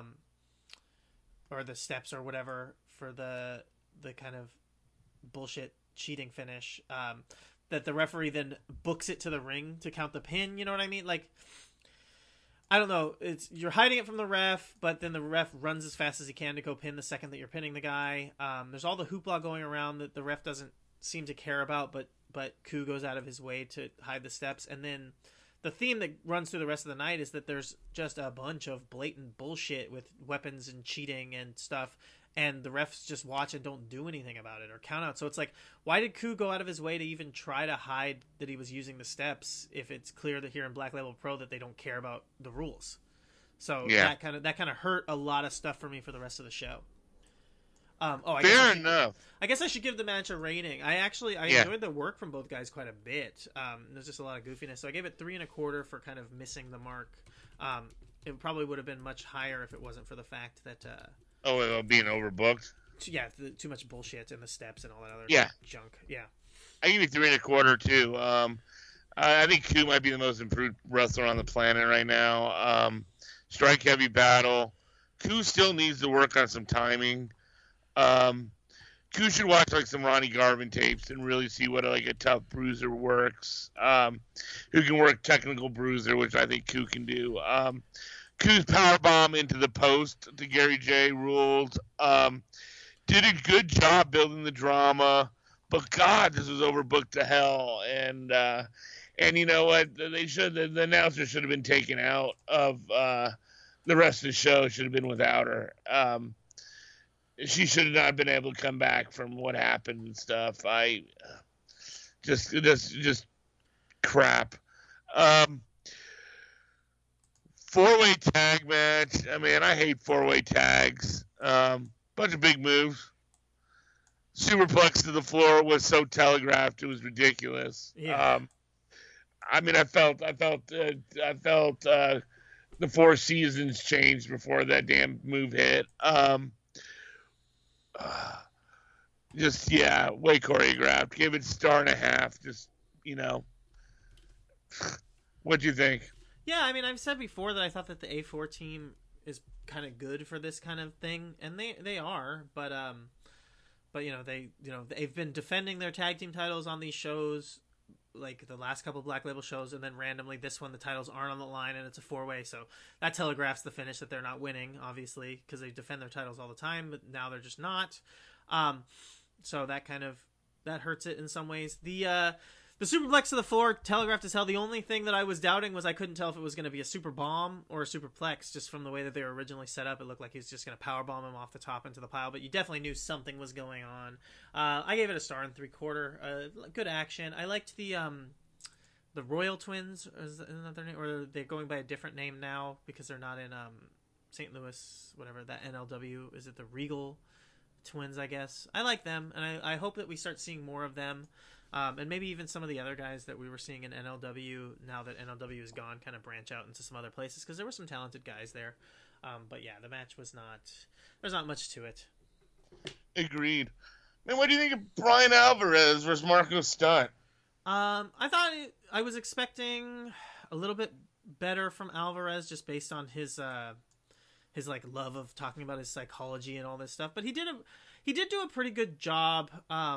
S3: or the steps or whatever for the kind of bullshit cheating finish. That the referee then books it to the ring to count the pin. You know what I mean? Like, I don't know. You're hiding it from the ref, but then the ref runs as fast as he can to go pin the second that you're pinning the guy. There's all the hoopla going around that the ref doesn't seem to care about, but Koo goes out of his way to hide the steps. And then the theme that runs through the rest of the night is that there's just a bunch of blatant bullshit with weapons and cheating and stuff, and the refs just watch and don't do anything about it or count out. So it's like, why did Koo go out of his way to even try to hide that he was using the steps if it's clear that here in Black Label Pro that they don't care about the rules? So that kind of hurt a lot of stuff for me for the rest of the show.
S2: Fair enough.
S3: I guess I should give the match a rating. I enjoyed the work from both guys quite a bit. There's just a lot of goofiness, so I gave it 3 1/4 for kind of missing the mark. It probably would have been much higher if it wasn't for the fact that
S2: being overbooked.
S3: Yeah, too much bullshit and the steps and all that other junk. Yeah,
S2: I give you 3 1/4 too. I think Koo might be the most improved wrestler on the planet right now. Strike heavy battle. Koo still needs to work on some timing. Koo should watch like some Ronnie Garvin tapes and really see what like a tough bruiser works. Who can work technical bruiser, which I think Koo can do. Koo's powerbomb into the post to Gary J ruled. Did a good job building the drama, but God, this was overbooked to hell. And you know what? The announcer should have been taken out of the rest of the show. Should have been without her. She should have not been able to come back from what happened and stuff. Just crap. Four-way tag match. I mean, I hate four-way tags. Bunch of big moves. Superplex to the floor was so telegraphed; it was ridiculous.
S3: Yeah.
S2: I mean, I felt the Four Seasons changed before that damn move hit. Just way choreographed. Gave it 1.5 stars. Just what'd you think?
S3: Yeah, I mean, I've said before that I thought that the A4 team is kind of good for this kind of thing, and they are, but they've been defending their tag team titles on these shows, like the last couple of Black Label shows, and then randomly this one the titles aren't on the line and it's a 4-way, so that telegraphs the finish that they're not winning, obviously, because they defend their titles all the time, but now they're just not. So that hurts it in some ways. The superplex to the floor, telegraphed as hell. The only thing that I was doubting was I couldn't tell if it was going to be a super bomb or a superplex, just from the way that they were originally set up. It looked like he was just going to powerbomb him off the top into the pile, but you definitely knew something was going on. I gave it 1.75 stars. Good action. I liked the Royal Twins, is another name, or they're going by a different name now because they're not in St. Louis, whatever, that NLW. Is it the Regal Twins, I guess? I like them, and I hope that we start seeing more of them. And maybe even some of the other guys that we were seeing in NLW, now that NLW is gone, kind of branch out into some other places, because there were some talented guys there. But yeah, the match was there's not much to it.
S2: Agreed. Man, what do you think of Bryan Alvarez versus Marko Stunt?
S3: I thought I was expecting a little bit better from Alvarez, just based on his like love of talking about his psychology and all this stuff. But he did do a pretty good job.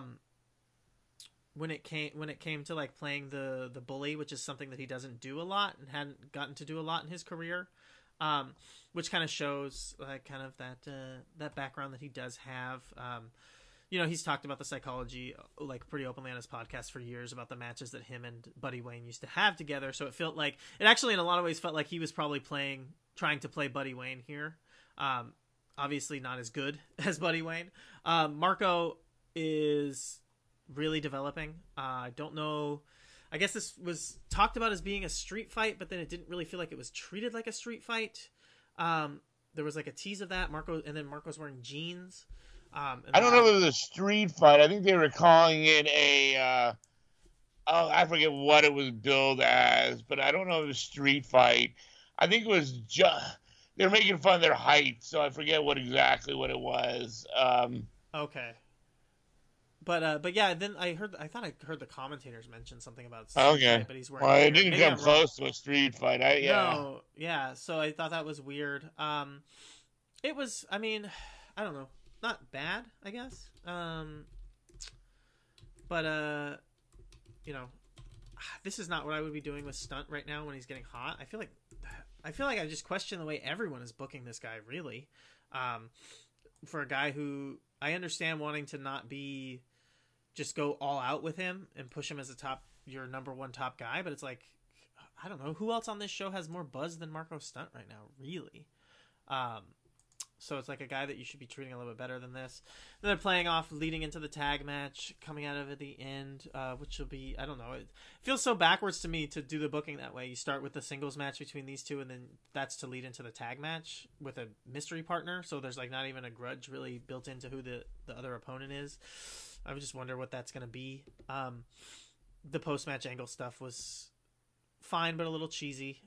S3: When it came to like playing the bully, which is something that he doesn't do a lot and hadn't gotten to do a lot in his career, which kind of shows like kind of that background that he does have. He's talked about the psychology like pretty openly on his podcast for years about the matches that him and Buddy Wayne used to have together. So it actually in a lot of ways felt like he was probably trying to play Buddy Wayne here. Obviously not as good as Buddy Wayne. Marko is really developing. I don't know. I guess this was talked about as being a street fight, but then it didn't really feel like it was treated like a street fight. There was like a tease of that. Marco's wearing jeans.
S2: I don't know if it was a street fight. I think they were calling it I forget what it was billed as, but I don't know if it was a street fight. I think it was they were making fun of their height, so I forget exactly what it was.
S3: Okay. But yeah, then I thought I heard the commentators mention something about
S2: okay,
S3: but he's wearing.
S2: Well, it didn't come close to a street fight.
S3: No, yeah. So I thought that was weird. It was. I mean, I don't know. Not bad, I guess. But this is not what I would be doing with Stunt right now when he's getting hot. I feel like I just question the way everyone is booking this guy. Really, for a guy who I understand wanting to not be. Just go all out with him and push him as your number one top guy. But it's like, I don't know. Who else on this show has more buzz than Marko Stunt right now, really? So it's like a guy that you should be treating a little bit better than this. And they're playing off leading into the tag match, coming out of it at the end, which will be, I don't know. It feels so backwards to me to do the booking that way. You start with the singles match between these two, and then that's to lead into the tag match with a mystery partner. So there's like not even a grudge really built into who the other opponent is. I would just wonder what that's going to be. The post-match angle stuff was fine, but a little cheesy.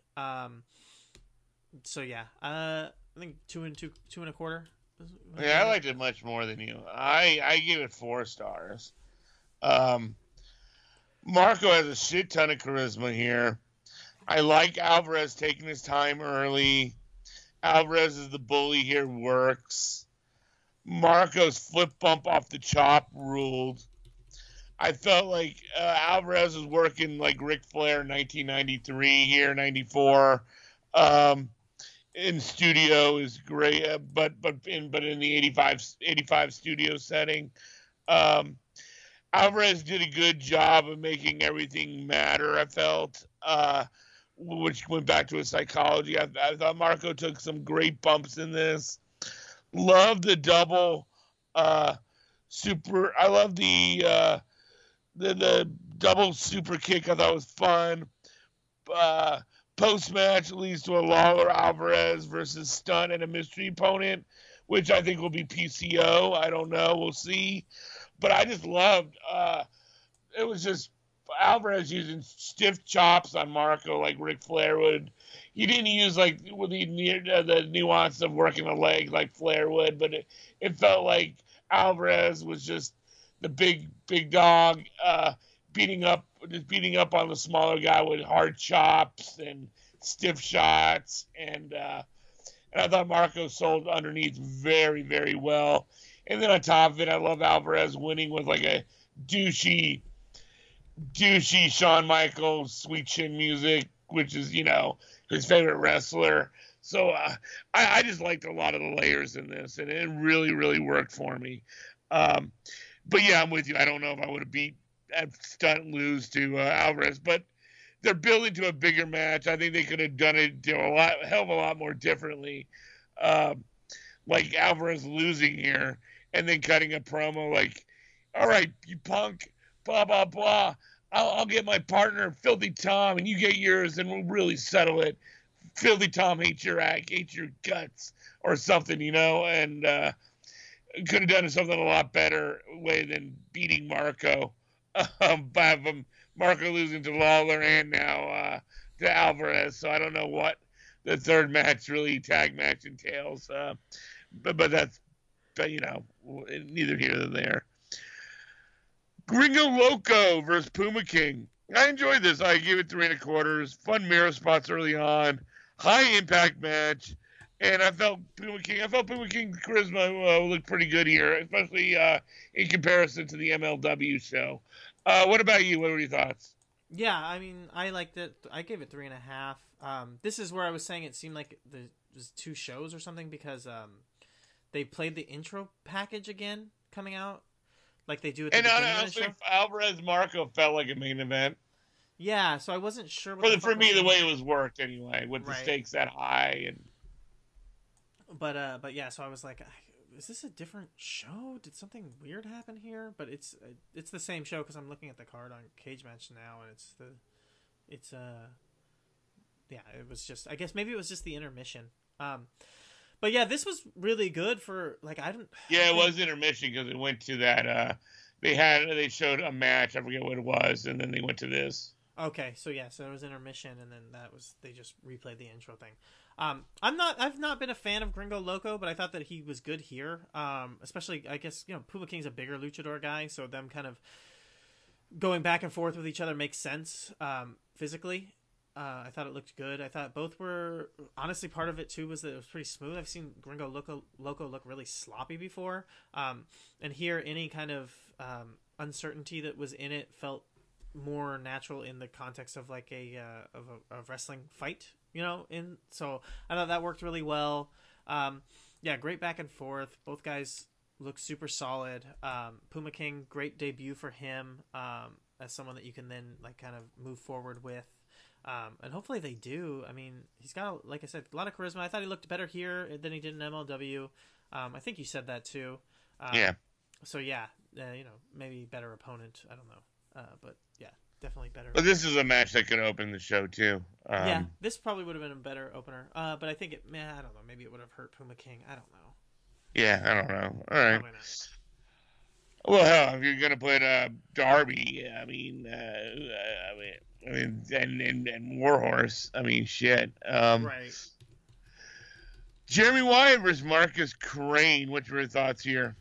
S3: So yeah, I think 2.25.
S2: Yeah, I liked it much more than you. I gave it 4 stars. Marko has a shit ton of charisma here. I like Alvarez taking his time early. Alvarez is the bully here, works. Marco's flip bump off the chop ruled. I felt like Alvarez was working like Ric Flair in 1993 here, 94. In studio is great, but in the 85 studio setting, Alvarez did a good job of making everything matter. I felt, which went back to his psychology. I thought Marko took some great bumps in this. Love the double super. I love the double super kick. I thought was fun. Post-match leads to a Lawler Alvarez versus Stunt and a mystery opponent, which I think will be PCO. I don't know. We'll see. But I just loved it was just Alvarez using stiff chops on Marco like Ric Flair would. He didn't use like with the nuance of working a leg like Flair would, but it felt like Alvarez was just the big dog beating up on the smaller guy with hard chops and stiff shots, and I thought Marco sold underneath very, very well. And then on top of it, I love Alvarez winning with like a douchey Shawn Michaels sweet chin music, which is, his favorite wrestler. So I just liked a lot of the layers in this, and it really, really worked for me. But yeah, I'm with you. I don't know if I would have beat Stunt lose to Alvarez, but they're building to a bigger match. I think they could have done it a hell of a lot more differently. Like Alvarez losing here and then cutting a promo like, all right, you punk, blah, blah, blah. I'll get my partner, Filthy Tom, and you get yours, and we'll really settle it. Filthy Tom hates your act, hates your guts, or something, and could have done something a lot better way than beating Marco. By Marco losing to Lawler and now to Alvarez, so I don't know what the third match really tag match entails. But that's neither here nor there. Gringo Loco versus Puma King. I enjoyed this. I gave it 3.25. Fun mirror spots early on. High impact match. And I felt Puma King's charisma looked pretty good here, especially in comparison to the MLW show. What about you? What were your thoughts?
S3: Yeah, I mean, I liked it. I gave it 3.5. This is where I was saying it seemed like there was 2 shows or something because they played the intro package again coming out. Like they do at the beginning of the show.
S2: Alvarez Marco felt like a main event.
S3: Yeah, so I wasn't sure.
S2: For me, the way it was worked anyway, with the stakes that high and.
S3: But yeah, so I was like, is this a different show? Did something weird happen here? But it's the same show because I'm looking at the card on Cage Match now, and it was just, I guess maybe it was just the intermission. But yeah, this was really good for like
S2: it was intermission because it went to that. They showed a match. I forget what it was, and then they went to this.
S3: Okay, so yeah, so it was intermission, and then they just replayed the intro thing. I've not been a fan of Gringo Loco, but I thought that he was good here. Especially, I guess, Puma King's a bigger luchador guy, so them kind of going back and forth with each other makes sense physically. I thought it looked good. I thought both were, honestly, part of it too was that it was pretty smooth. I've seen Gringo Loco look really sloppy before, and here any kind of uncertainty that was in it felt more natural in the context of like a wrestling fight, so I thought that worked really well. Yeah, great back and forth. Both guys look super solid. Puma King, great debut for him as someone that you can then like kind of move forward with. And hopefully they do. I mean, he's got, like I said, a lot of charisma. I thought he looked better here than he did in MLW. I think you said that too.
S2: Yeah.
S3: So yeah, maybe better opponent. I don't know. But yeah, definitely better.
S2: But this is a match that could open the show too.
S3: Yeah, this probably would have been a better opener. But I think I don't know. Maybe it would have hurt Puma King. I don't know.
S2: Yeah, I don't know. All right. Well, hell, if you're gonna put Darby, and Warhorse, shit.
S3: Right.
S2: Jeremy Wyatt versus Marcus Crane. What's your thoughts here?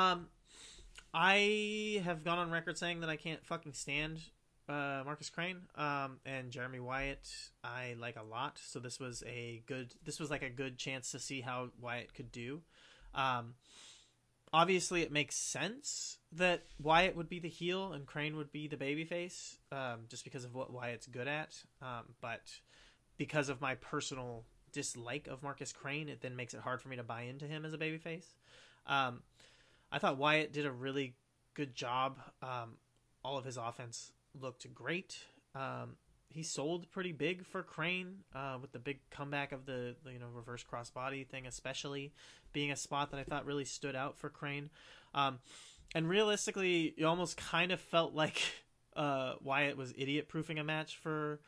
S3: I have gone on record saying that I can't fucking stand Marcus Crane. And Jeremy Wyatt I like a lot. So this was like a good chance to see how Wyatt could do. Obviously, it makes sense that Wyatt would be the heel and Crane would be the babyface, just because of what Wyatt's good at. But because of my personal dislike of Marcus Crane, it then makes it hard for me to buy into him as a babyface. I thought Wyatt did a really good job. All of his offense looked great. He sold pretty big for Crane, with the big comeback of the reverse crossbody thing, especially being a spot that I thought really stood out for Crane. And realistically, you almost kind of felt like Wyatt was idiot-proofing a match for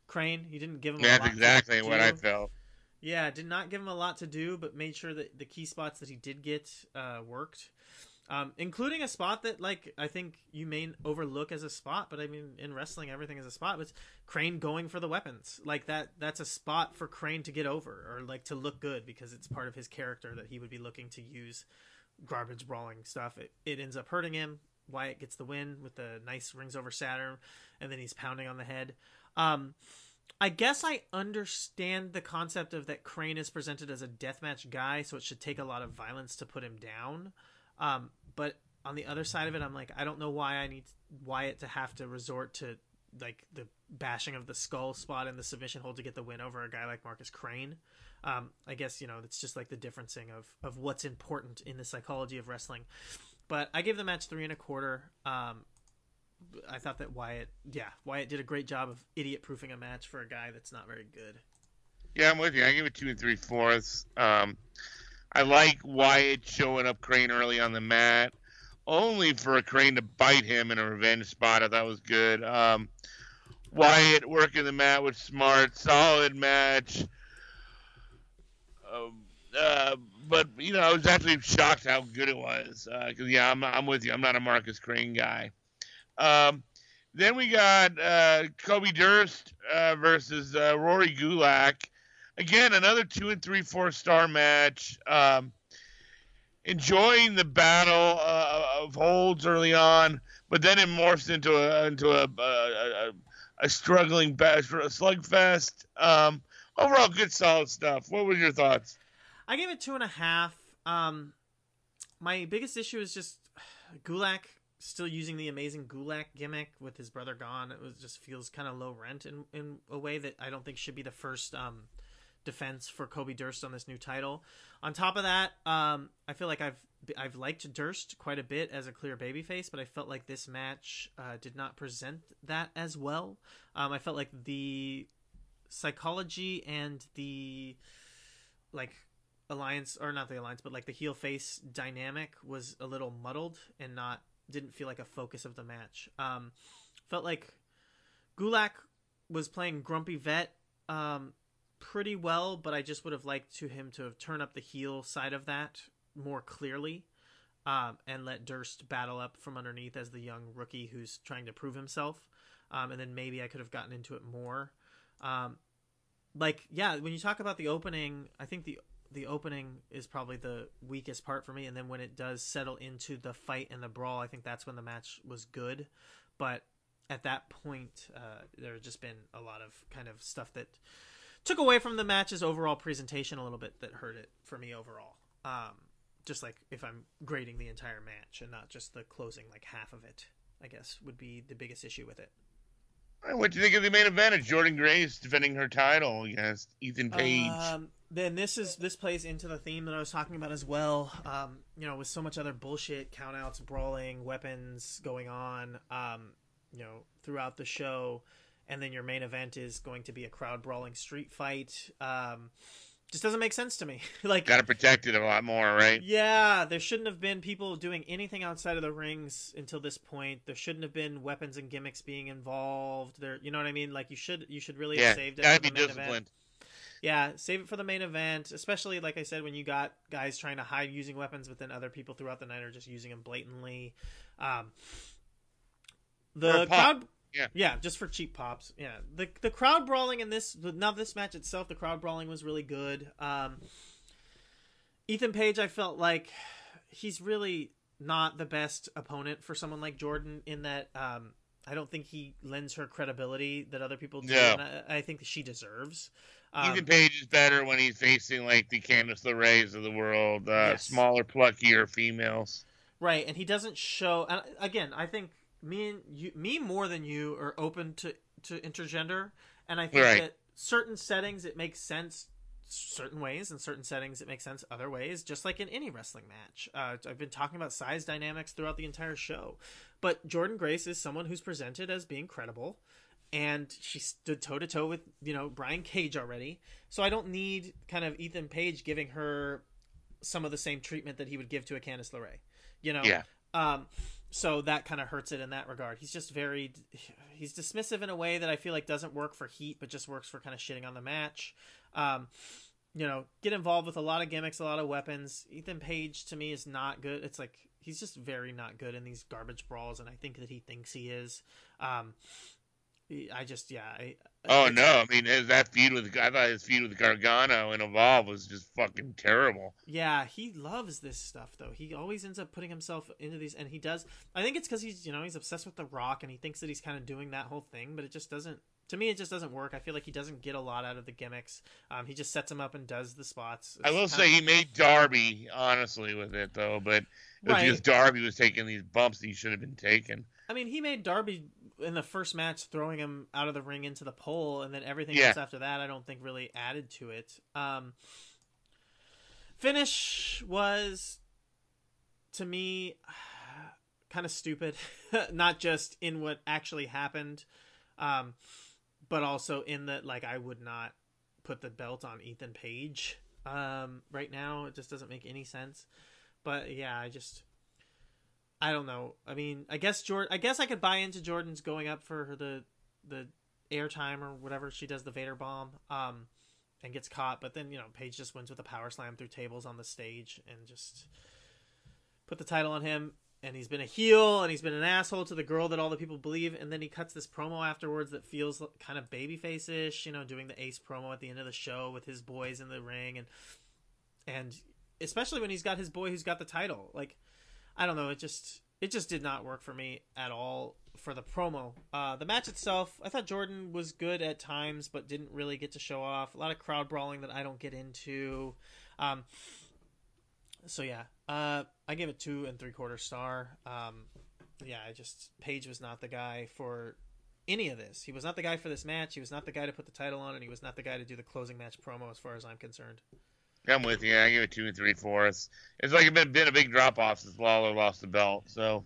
S3: Crane. He didn't give him
S2: That's
S3: a lot
S2: exactly
S3: to
S2: what
S3: do.
S2: I felt.
S3: Yeah, did not give him a lot to do, but made sure that the key spots that he did get worked. Including a spot that, like, I think you may overlook as a spot, but I mean, in wrestling, everything is a spot. But it's Crane going for the weapons. Like, that's a spot for Crane to get over, or, like, to look good, because it's part of his character that he would be looking to use garbage brawling stuff. It ends up hurting him. Wyatt gets the win with the nice rings over Saturn, and then he's pounding on the head. I guess I understand the concept of that Crane is presented as a deathmatch guy, so it should take a lot of violence to put him down. But on the other side of it, I'm like, I don't know why I need Wyatt to have to resort to, like, the bashing of the skull spot in the submission hold to get the win over a guy like Marcus Crane. I guess, it's just like the differencing of what's important in the psychology of wrestling. But I gave the match 3 1/4. I thought that Wyatt did a great job of idiot-proofing a match for a guy that's not very good.
S2: Yeah, I'm with you. I give it 2 3/4. I like Wyatt showing up Crane early on the mat, only for a Crane to bite him in a revenge spot. I thought was good. Wyatt working the mat was smart, solid match. But I was actually shocked how good it was. Because I'm with you. I'm not a Marcus Crane guy. Then we got Kobe Durst versus Rory Gulak. Again, another 2 3/4 star match. Enjoying the battle of holds early on, but then it morphs into a struggling slugfest. Overall, good solid stuff. What were your thoughts?
S3: I gave it 2.5. My biggest issue is just Gulak still using the amazing Gulak gimmick with his brother gone. It just feels kind of low rent in a way that I don't think should be the first defense for Kobe Durst on this new title. On top of that, I feel like I've liked Durst quite a bit as a clear babyface, but I felt like this match did not present that as well. I felt like the psychology and the alliance, or not the alliance, but like the heel face dynamic was a little muddled and didn't feel like a focus of the match. Felt like Gulak was playing Grumpy Vet pretty well, but I just would have liked him to have turned up the heel side of that more clearly, and let Durst battle up from underneath as the young rookie who's trying to prove himself. And then maybe I could have gotten into it more. When you talk about the opening, I think the opening is probably the weakest part for me, and then when it does settle into the fight and the brawl, I think that's when the match was good. But at that point, there had just been a lot of kind of stuff that took away from the match's overall presentation a little bit, that hurt it for me overall. Just like if I'm grading the entire match and not just the closing, like half of it, I guess would be the biggest issue with it.
S2: What do you think of the main event? It's Jordan Grace defending her title against Ethan Page.
S3: Then this plays into the theme that I was talking about as well. With so much other bullshit, countouts, brawling, weapons going on, throughout the show, and then your main event is going to be a crowd brawling street fight. Just doesn't make sense to me.
S2: Got to protect it a lot more, right?
S3: Yeah, there shouldn't have been people doing anything outside of the rings until this point. There shouldn't have been weapons and gimmicks being involved. You know what I mean? Like, you should really have saved it for the main event. Yeah, save it for the main event, especially, like I said, when you got guys trying to hide using weapons, but then other people throughout the night are just using them blatantly. The crowd... Yeah, just for cheap pops. Yeah, the crowd brawling in this match itself, the crowd brawling was really good. Ethan Page, I felt like he's really not the best opponent for someone like Jordan, in that I don't think he lends her credibility that other people do.
S2: No.
S3: And I think that she deserves.
S2: Ethan Page is better when he's facing like the Candice LeRae's of the world,
S3: Yes.
S2: Smaller, pluckier females.
S3: Right, and he doesn't show. And again, I think me more than you are open to intergender, and I think that certain settings it makes sense certain ways, and certain settings it makes sense other ways, just like in any wrestling match. I've been talking about size dynamics throughout the entire show, but Jordan Grace is someone who's presented as being credible, and she stood toe-to-toe with Brian Cage already, so I don't need kind of Ethan Page giving her some of the same treatment that he would give to a Candice LeRae. So that kind of hurts it in that regard. He's just he's dismissive in a way that I feel like doesn't work for heat, but just works for kind of shitting on the match. Get involved with a lot of gimmicks, a lot of weapons. Ethan Page to me is not good. It's like he's just very not good in these garbage brawls, and I think that he thinks he is. I
S2: mean, I thought his feud with Gargano and Evolve was just fucking terrible.
S3: Yeah, he loves this stuff though. He always ends up putting himself into these, and he does. I think it's because he's obsessed with The Rock, and he thinks that he's kind of doing that whole thing, but it just doesn't. To me, it just doesn't work. I feel like he doesn't get a lot out of the gimmicks. He just sets them up and does the spots.
S2: I will say he made Darby, honestly, with it, though. But it was because Darby was taking these bumps that he should have been taking.
S3: I mean, he made Darby in the first match, throwing him out of the ring into the pole, and then everything else after that, I don't think really added to it. Finish was, to me, kind of stupid. Not just in what actually happened, but also in that, like, I would not put the belt on Ethan Page right now. It just doesn't make any sense. But yeah, I don't know. I mean, I guess I could buy into Jordan's going up for the airtime or whatever. She does the Vader bomb and gets caught, but then Page just wins with a power slam through tables on the stage and just put the title on him. And he's been a heel, and he's been an asshole to the girl that all the people believe. And then he cuts this promo afterwards that feels kind of babyface-ish, doing the Ace promo at the end of the show with his boys in the ring. And especially when he's got his boy who's got the title. Like, I don't know. It just did not work for me at all for the promo. The match itself, I thought Jordan was good at times, but didn't really get to show off. A lot of crowd brawling that I don't get into. So yeah, I give it 2 3/4 star. Page was not the guy for any of this. He was not the guy for this match. He was not the guy to put the title on, and he was not the guy to do the closing match promo, as far as I'm concerned.
S2: I'm with you. I give it 2 3/4. It's like it's been a big drop off since Lawler lost the belt. So,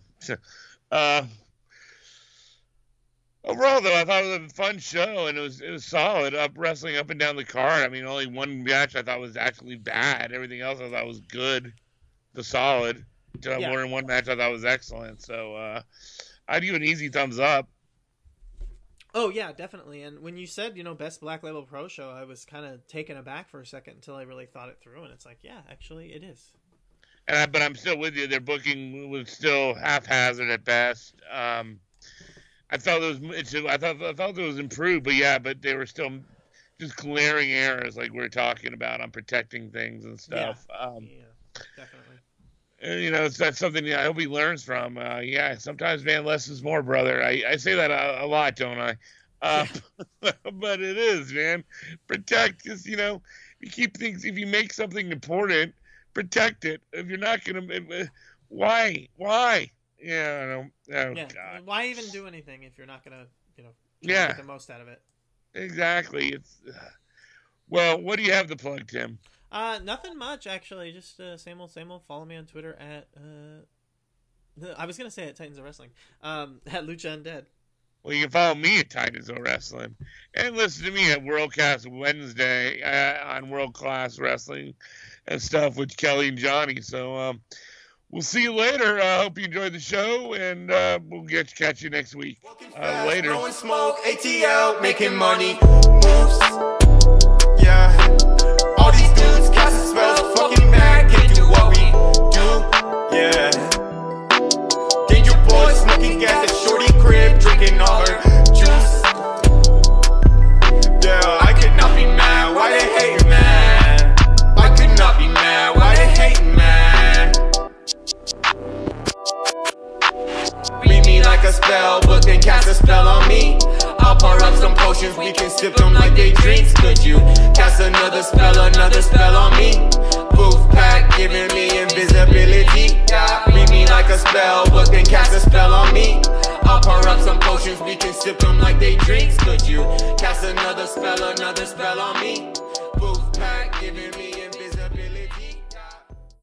S2: overall, though, I thought it was a fun show, and it was solid. Wrestling up and down the card. I mean, only one match I thought was actually bad. Everything else I thought was good, solid. More than one match I thought was excellent. So I'd give it an easy thumbs up.
S3: Oh yeah, definitely. And when you said best Black Label Pro show, I was kind of taken aback for a second until I really thought it through, and it's like, yeah, actually, it is.
S2: But I'm still with you. Their booking was still haphazard at best. I thought it was improved, but they were still just glaring errors, like we were talking about on protecting things and stuff.
S3: Definitely.
S2: That's something I hope he learns from. Sometimes, man, less is more, brother. I say that a lot, don't I? But it is, man. Protect, because you keep things. If you make something important, protect it. If you're not gonna, why? Yeah, God.
S3: Why even do anything if you're not gonna, get the most out of it?
S2: Exactly. It's well, what do you have to plug, Tim?
S3: Nothing much actually. Just same old. Follow me on Twitter at I was gonna say at Titans of Wrestling. At Lucha Undead.
S2: Well, you can follow me at Titans of Wrestling, and listen to me at Worldcast Wednesday on World Class Wrestling and stuff with Kelly and Johnny. So we'll see you later. I hope you enjoyed the show, and we'll catch you next week. Later.
S1: Blowing smoke, ATL, making money. Moves. Yeah. All these dudes casting spells, fucking mad, can't do what we do. Yeah. Danger boy smoking gas at shorty crib, drinking all her juice. Yeah, I could not be mad. Why they hating, man? I could not be mad. Why they hating, man? Read me like a spell book and cast a spell on me. I'll pour up some potions, we can sip them like they drinks. Could you cast another spell on me? Booth pack giving me invisibility. Read me like a spell book and cast a spell on me. I'll pour up some potions, we can sip them like they drinks. Could you cast another spell on me? Booth pack giving me